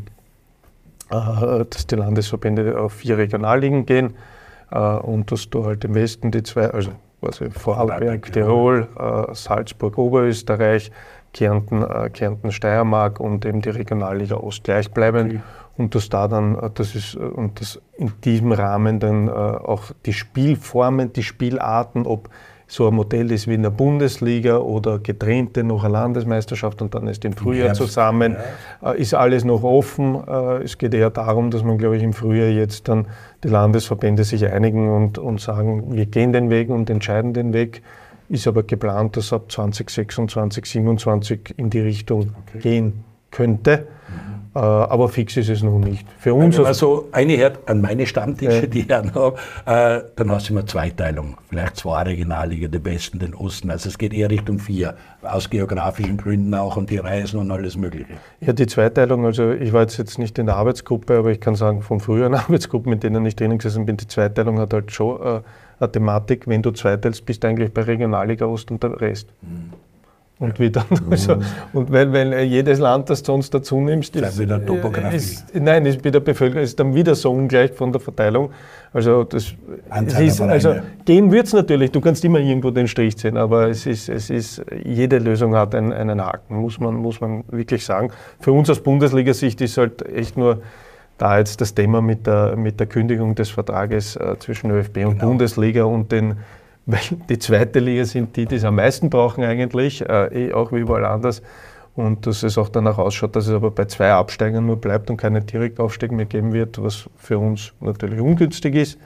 äh, dass die Landesverbände auf vier Regionalligen gehen äh, und dass du halt im Westen die zwei, also also Vorarlberg, Tirol, äh, Salzburg, Oberösterreich, Kärnten, äh, Kärnten, Steiermark und eben die Regionalliga Ost gleichbleibend mhm. und dass da dann, das ist, und dass in diesem Rahmen dann äh, auch die Spielformen, die Spielarten, ob so ein Modell ist wie in der Bundesliga oder getrennte noch eine Landesmeisterschaft und dann ist im Frühjahr Herbst, zusammen, ja. äh, ist alles noch offen. Äh, es geht eher darum, dass man, glaube ich, im Frühjahr jetzt dann die Landesverbände sich einigen und, und sagen, wir gehen den Weg und entscheiden den Weg. Ist aber geplant, dass ab zwanzig sechsundzwanzig, siebenundzwanzig in die Richtung okay. gehen könnte. Mhm. Äh, aber fix ist es noch nicht. Für uns. Wenn man so eine hört an meine Stammtische, ja. die ich habe, äh, dann hast du immer Zweiteilung. Vielleicht zwei Regionalliga, den Westen, den Osten. Also es geht eher Richtung vier, aus geografischen Gründen auch und die Reisen und alles Mögliche. Ja, die Zweiteilung, also ich war jetzt, jetzt nicht in der Arbeitsgruppe, aber ich kann sagen, von früheren Arbeitsgruppen, mit denen ich drinnen gesessen bin, die Zweiteilung hat halt schon äh, eine Thematik, wenn du zweiteilst, bist du eigentlich bei Regionalliga Ost und der Rest. Mhm. Und wie dann, also, und wenn, wenn jedes Land, das du uns dazu nimmst, ist, wieder Topografie. Ist, nein, ist wieder Bevölkerung, ist dann wieder so ungleich von der Verteilung. Also, das es ist, also gehen wird es natürlich, du kannst immer irgendwo den Strich ziehen, aber es ist, es ist, jede Lösung hat einen, einen Haken, muss man, muss man wirklich sagen. Für uns aus Bundesliga-Sicht ist halt echt nur da jetzt das Thema mit der, mit der Kündigung des Vertrages äh, zwischen ÖFB und genau. Bundesliga und den, weil die zweite Liga sind die, die es am meisten brauchen eigentlich, äh, eh auch wie überall anders. Und dass es auch danach ausschaut, dass es aber bei zwei Absteigern nur bleibt und keine Direktaufstieg mehr geben wird, was für uns natürlich ungünstig ist.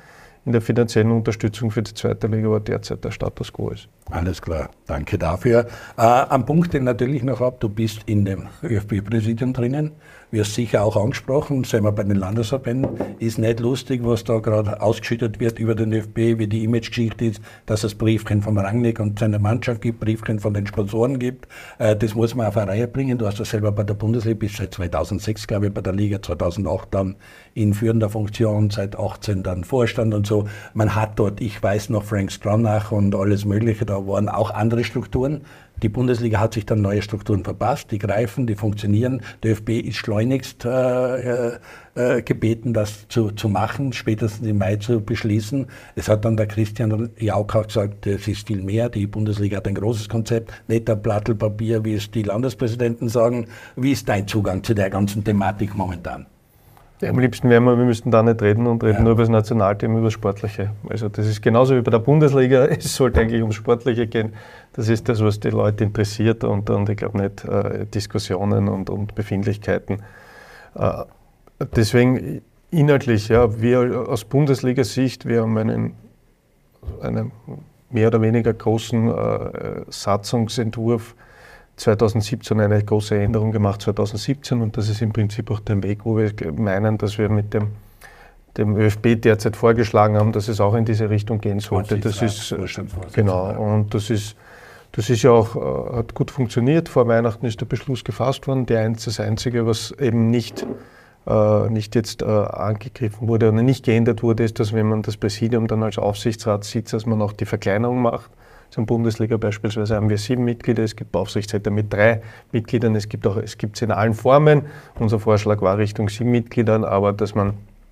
in der finanziellen Unterstützung für die zweite Liga aber derzeit der Status quo ist. Alles klar, danke dafür. Äh, am Punkt, den natürlich noch ab, du bist in dem ÖFB-Präsidium drinnen, wirst sicher auch angesprochen, sagen wir bei den Landesverbänden, ist nicht lustig, was da gerade ausgeschüttet wird über den ÖFB, wie die Imagegeschichte ist, dass es Briefchen vom Rangnick und seiner Mannschaft gibt, Briefchen von den Sponsoren gibt. Äh, das muss man auf eine Reihe bringen. Du hast das selber bei der Bundesliga bis seit zweitausendsechs, glaube ich, bei der Liga, zweitausendacht dann in führender Funktion, seit achtzehn dann Vorstand und so. Man hat dort, ich weiß noch, Frank Stronach und alles Mögliche, da waren auch andere Strukturen. Die Bundesliga hat sich dann neue Strukturen verpasst, die greifen, die funktionieren. Der ÖFB ist schleunigst äh, äh, gebeten, das zu, zu machen, spätestens im Mai zu beschließen. Es hat dann der Christian Jauch auch gesagt, es ist viel mehr. Die Bundesliga hat ein großes Konzept, nicht ein Blattl Papier, wie es die Landespräsidenten sagen. Wie ist dein Zugang zu der ganzen Thematik momentan? Ja, am liebsten wären wir, wir müssten da nicht reden und reden ja. nur über das Nationalteam, über das Sportliche. Also das ist genauso wie bei der Bundesliga, es sollte eigentlich ums Sportliche gehen. Das ist das, was die Leute interessiert und, und ich glaube nicht äh, Diskussionen und, und Befindlichkeiten. Äh, deswegen inhaltlich, ja, wir aus Bundesliga-Sicht, wir haben einen, einen mehr oder weniger großen äh, Satzungsentwurf zweitausendsiebzehn eine große Änderung gemacht, zweitausendsiebzehn, und das ist im Prinzip auch der Weg, wo wir meinen, dass wir mit dem, dem ÖFB derzeit vorgeschlagen haben, dass es auch in diese Richtung gehen sollte. Das ist, genau, und das ist, das ist ja auch, hat gut funktioniert. Vor Weihnachten ist der Beschluss gefasst worden. Der eins, das Einzige, was eben nicht, äh, nicht jetzt äh, angegriffen wurde oder nicht geändert wurde, ist, dass wenn man das Präsidium dann als Aufsichtsrat sieht, dass man auch die Verkleinerung macht. In der Bundesliga beispielsweise haben wir sieben Mitglieder, es gibt Aufsichtsräte mit drei Mitgliedern, es gibt auch, es gibt es in allen Formen. Unser Vorschlag war Richtung sieben Mitgliedern, aber dass man,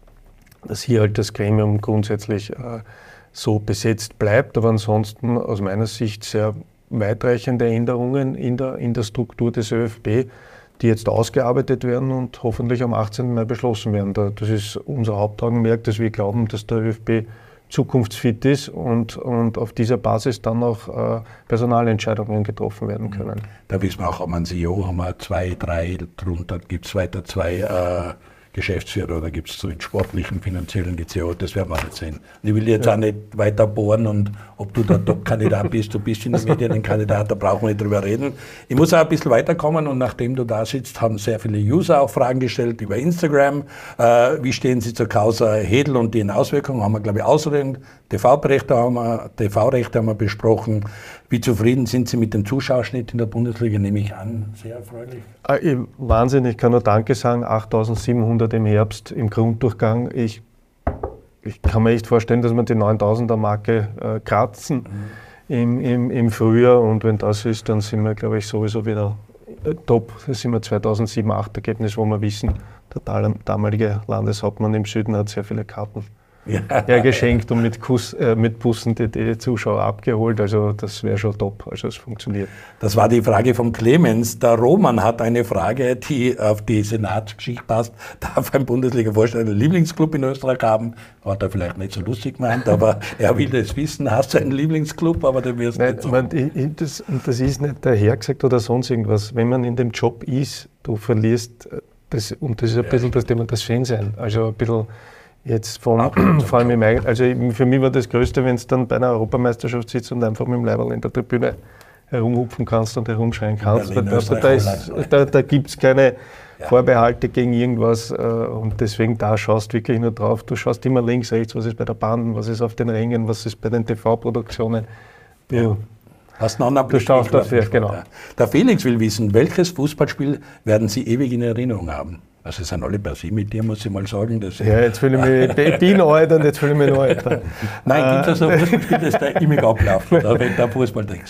dass hier halt das Gremium grundsätzlich äh, so besetzt bleibt, aber ansonsten aus meiner Sicht sehr weitreichende Änderungen in der, in der Struktur des ÖFB, die jetzt ausgearbeitet werden und hoffentlich am achtzehnten Mai beschlossen werden. Das ist unser Hauptaugenmerk, dass wir glauben, dass der ÖFB zukunftsfit ist und, und auf dieser Basis dann auch äh, Personalentscheidungen getroffen werden können. Da wissen wir auch, am C E O haben wir zwei, drei, darunter gibt es weiter zwei äh, Geschäftsführer oder gibt es so in sportlichen, finanziellen die C E O, das werden wir nicht sehen. Und ich will jetzt ja. auch nicht weiter bohren und ob du der Top-Kandidat bist, du bist in den Medien ein Kandidat, da brauchen wir nicht drüber reden. Ich muss auch ein bisschen weiterkommen und nachdem du da sitzt, haben sehr viele User auch Fragen gestellt über Instagram. Äh, wie stehen sie zur Causa Hedl und den Auswirkungen? Haben wir, glaube ich, ausreden. T V-Rechte haben wir, T V-Rechte haben wir besprochen. Wie zufrieden sind Sie mit dem Zuschauerschnitt in der Bundesliga? Nehme ich an, sehr erfreulich. Äh, Wahnsinn, ich kann nur Danke sagen, achttausendsiebenhundert im Herbst im Grunddurchgang. Ich, ich kann mir echt vorstellen, dass wir die neuntausender-Marke äh, kratzen mhm. im, im, im Frühjahr, und wenn das ist, dann sind wir, glaube ich, sowieso wieder äh, top. Das sind wir zweitausendsieben acht Ergebnis, wo wir wissen, der damalige Landeshauptmann im Süden hat sehr viele Karten ja. hergeschenkt und mit, Kuss, äh, mit Bussen die, die Zuschauer abgeholt. Also das wäre schon top, also es funktioniert. Das war die Frage von Clemens. Der Roman hat eine Frage, die auf die Senatsgeschichte passt. Darf ein Bundesliga-Vorstand einen Lieblingsclub in Österreich haben? Hat er vielleicht nicht so lustig gemeint, aber er will das wissen. Hast du einen Lieblingsclub, aber den wirst du nicht sagen. Ich, ich, das, das ist nicht dahergesagt oder sonst irgendwas. Wenn man in dem Job ist, du verlierst, das, und das ist ein ja. bisschen das Thema, das Fansein. Also ein bisschen jetzt von, vor allem im eigenen, also für mich war das Größte, wenn du dann bei einer Europameisterschaft sitzt und einfach mit dem Leiberl in der Tribüne herumhupfen kannst und herumschreien kannst. Da, da, da, da gibt es keine ja. Vorbehalte gegen irgendwas, und deswegen da schaust du wirklich nur drauf. Du schaust immer links, rechts, was ist bei der Bahn, was ist auf den Rängen, was ist bei den T V-Produktionen. Ja. Hast einen anderen du schaust dafür, genau. Ja. Der Felix will wissen, welches Fußballspiel werden Sie ewig in Erinnerung haben? Also es sind alle per se mit dir, muss ich mal sagen. Dass ja, jetzt fühle ich mich, ich bin alt und jetzt fühle ich mich noch älter. Nein, gibt es so ein Fußballspiel, das da immer abläuft, wenn du an Fußball denkst?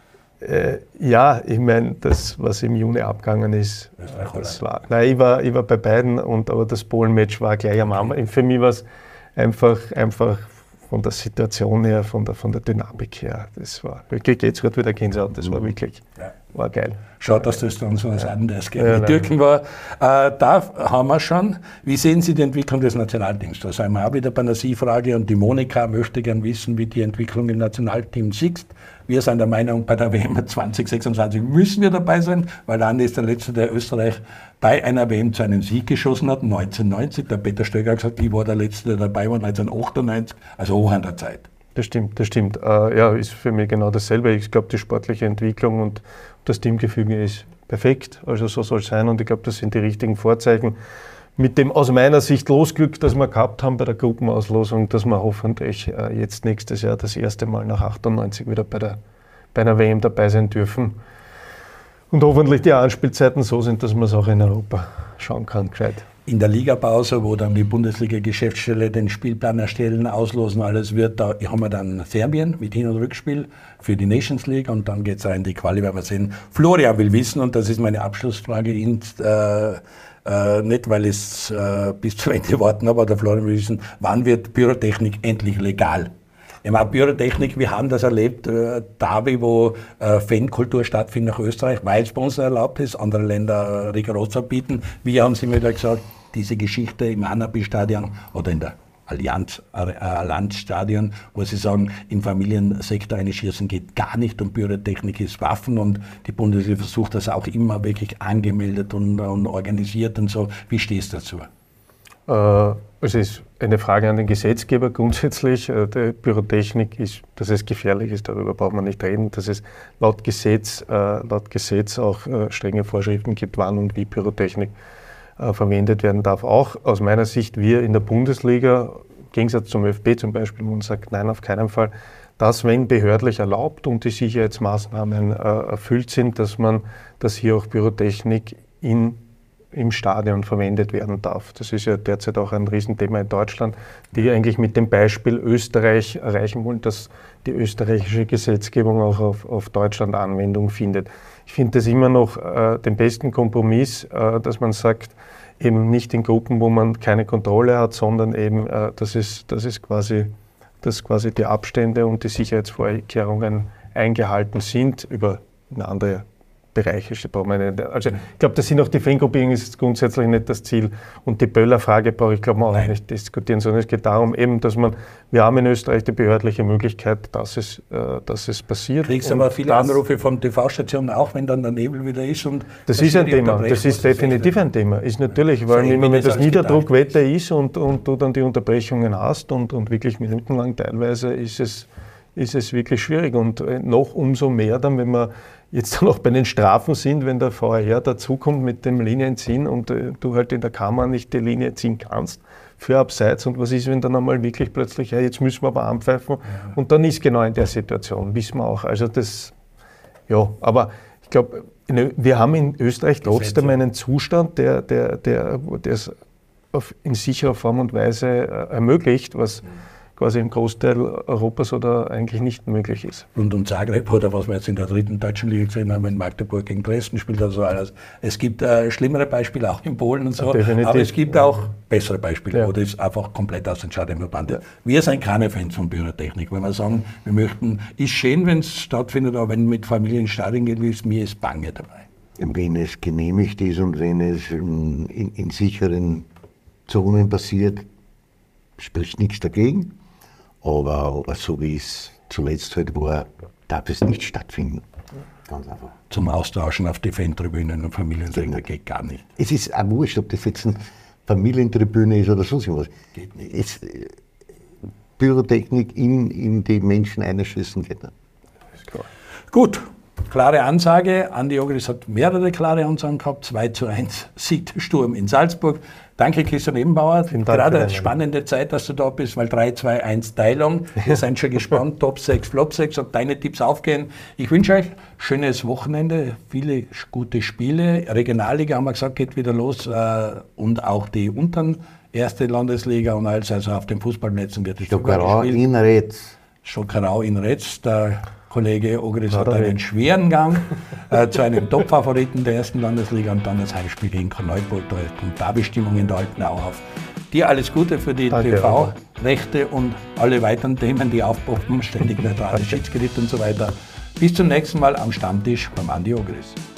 Äh, ja, ich meine, das, was im Juni abgegangen ist, das war, nein, ich war, ich war bei beiden, und, aber das Polen-Match war gleich am Anfang. Für mich war es einfach, einfach von der Situation her, von der, von der Dynamik her, das war wirklich, jetzt gerade wieder Gänsehaut, das war wirklich, ja. war geil. Schade, dass das dann so ein Sandes gegen Ja, die Türken war. Äh, da haben wir schon. Wie sehen Sie die Entwicklung des Nationalteams? Da sind wir auch wieder bei einer Sie-Frage und die Monika möchte gern wissen, wie die Entwicklung im Nationalteam siehst. Wir sind der Meinung, bei der W M zwanzig sechsundzwanzig müssen wir dabei sein, weil Andi ist der Letzte, der Österreich bei einer W M zu einem Sieg geschossen hat, neunzehnhundertneunzig. Der Peter Stöger hat gesagt, ich war der Letzte, der dabei war, neunzehnhundertachtundneunzig, also hoch an der Zeit. Das stimmt, das stimmt. Äh, ja, ist für mich genau dasselbe. Ich glaube, die sportliche Entwicklung und das Teamgefüge ist perfekt, also so soll es sein und ich glaube, das sind die richtigen Vorzeichen. Mit dem aus meiner Sicht Losglück, das wir gehabt haben bei der Gruppenauslosung, dass wir hoffentlich äh, jetzt nächstes Jahr das erste Mal nach achtundneunzig wieder bei, der, bei einer W M dabei sein dürfen und hoffentlich die Anspielzeiten so sind, dass man es auch in Europa schauen kann, gescheit. In der Ligapause, wo dann die Bundesliga-Geschäftsstelle den Spielplan erstellen, auslosen, alles wird, da haben wir dann Serbien mit Hin- und Rückspiel für die Nations League und dann geht es auch in die Quali, werden wir sehen. Florian will wissen, und das ist meine Abschlussfrage, ihn, äh, äh, nicht weil ich es äh, bis zu Ende warten habe, aber der Florian will wissen, wann wird Pyrotechnik endlich legal? Ich meine, Pyrotechnik, wir haben das erlebt, äh, Derby, wo äh, Fankultur stattfindet nach Österreich, weil es bei uns erlaubt ist, andere Länder äh, rigoros verbieten. Wir haben es immer wieder gesagt, diese Geschichte im Anapi-Stadion oder in der Allianz, äh, Allianz-Stadion, wo sie sagen, im Familiensektor einschießen geht gar nicht und Pyrotechnik ist Waffen und die Bundesliga versucht das auch immer wirklich angemeldet und, und organisiert und so. Wie stehst du dazu? Äh, es ist eine Frage an den Gesetzgeber grundsätzlich. Äh, die Pyrotechnik ist, dass es gefährlich ist, darüber braucht man nicht reden, dass es laut Gesetz, äh, laut Gesetz auch äh, strenge Vorschriften gibt, wann und wie Pyrotechnik äh, verwendet werden darf. Auch aus meiner Sicht, wir in der Bundesliga, im Gegensatz zum ÖFB zum Beispiel, man sagt, nein, auf keinen Fall, dass wenn behördlich erlaubt und die Sicherheitsmaßnahmen äh, erfüllt sind, dass man, dass hier auch Pyrotechnik in im Stadion verwendet werden darf. Das ist ja derzeit auch ein Riesenthema in Deutschland, die eigentlich mit dem Beispiel Österreich erreichen wollen, dass die österreichische Gesetzgebung auch auf, auf Deutschland Anwendung findet. Ich finde das immer noch äh, den besten Kompromiss, äh, dass man sagt, eben nicht in Gruppen, wo man keine Kontrolle hat, sondern eben, äh, dass, es, dass, es quasi, dass quasi die Abstände und die Sicherheitsvorkehrungen eingehalten sind über eine andere Bereiche. Also ich glaube, das sind auch die Fangruppierungen, ist grundsätzlich nicht das Ziel. Und die Böller-Frage brauche ich, glaube ich, auch Nein. nicht diskutieren, sondern es geht darum eben, dass man, wir haben in Österreich die behördliche Möglichkeit, dass es, äh, dass es passiert. Kriegst aber viele Anrufe von T V-Stationen, auch wenn dann der Nebel wieder ist. Und das ist ein Thema, das ist definitiv ein Thema, ist natürlich, weil wenn, wenn das Niederdruckwetter ist und, und du dann die Unterbrechungen hast und, und wirklich minutenlang teilweise, ist es, ist es wirklich schwierig und noch umso mehr dann, wenn man jetzt noch bei den Strafen sind, wenn der V R R dazukommt mit dem Linienziehen und äh, du halt in der Kamera nicht die Linie ziehen kannst für Abseits und was ist, wenn dann einmal wirklich plötzlich, ja, jetzt müssen wir aber anpfeifen ja. Und dann ist genau in der Situation, wissen wir auch. Also das, ja, aber ich glaube, wir haben in Österreich trotzdem einen Zustand, der, der, der, der es auf, in sicherer Form und Weise äh, ermöglicht, was mhm. quasi im Großteil Europas oder eigentlich nicht möglich ist. Und um Zagreb oder was wir jetzt in der dritten deutschen Liga gesehen haben, wenn Magdeburg gegen Dresden spielt, also alles. Es gibt äh, schlimmere Beispiele, auch in Polen und so, ja, aber es gibt auch bessere Beispiele, ja. Wo das einfach komplett aus den Stadien verbannt ist. Ja. Wir sind keine Fans von Pyrotechnik, wenn wir sagen, wir möchten, ist schön, wenn es stattfindet, aber wenn mit Familien ins Stadion geht, ist mir ist bange dabei. Wenn es genehmigt ist und wenn es in, in sicheren Zonen passiert, spricht nichts dagegen. Aber, aber so wie es zuletzt halt war, darf es nicht stattfinden. Ganz einfach. Zum Austauschen auf die Fantribünen und Familiensänger geht gar nicht. Es ist auch wurscht, ob das jetzt eine Familientribüne ist oder sonst was. Geht nicht. Es, Pyrotechnik in, in die Menschen einschießen geht nicht. Ist klar. Gut. Klare Ansage. Andi Ogris hat mehrere klare Ansagen gehabt. zwei zu eins Sieg der Sturm in Salzburg. Danke, Christian Ebenbauer. Gerade eine spannende Zeit, dass du da bist, weil drei zwei eins Teilung. Wir sind schon gespannt. Top sechs, Flop sechs, ob deine Tipps aufgehen. Ich wünsche euch schönes Wochenende, viele gute Spiele. Regionalliga haben wir gesagt, geht wieder los. Und auch die unteren erste Landesliga und alles. Also auf den Fußballplätzen wird es Stockerau in Retz. Stockerau in Retz. Der Kollege Ogris hat einen schweren Gang äh, zu einem Top-Favoriten der ersten Landesliga und dann das Heimspiel gegen Korneuburg. Da kommt Derby-Stimmung in der Altenau auf. Dir alles Gute für die T V-Rechte und alle weiteren Themen, die aufpoppen, ständig neutrale Schiedsgerichte und so weiter. Bis zum nächsten Mal am Stammtisch beim Andi Ogris.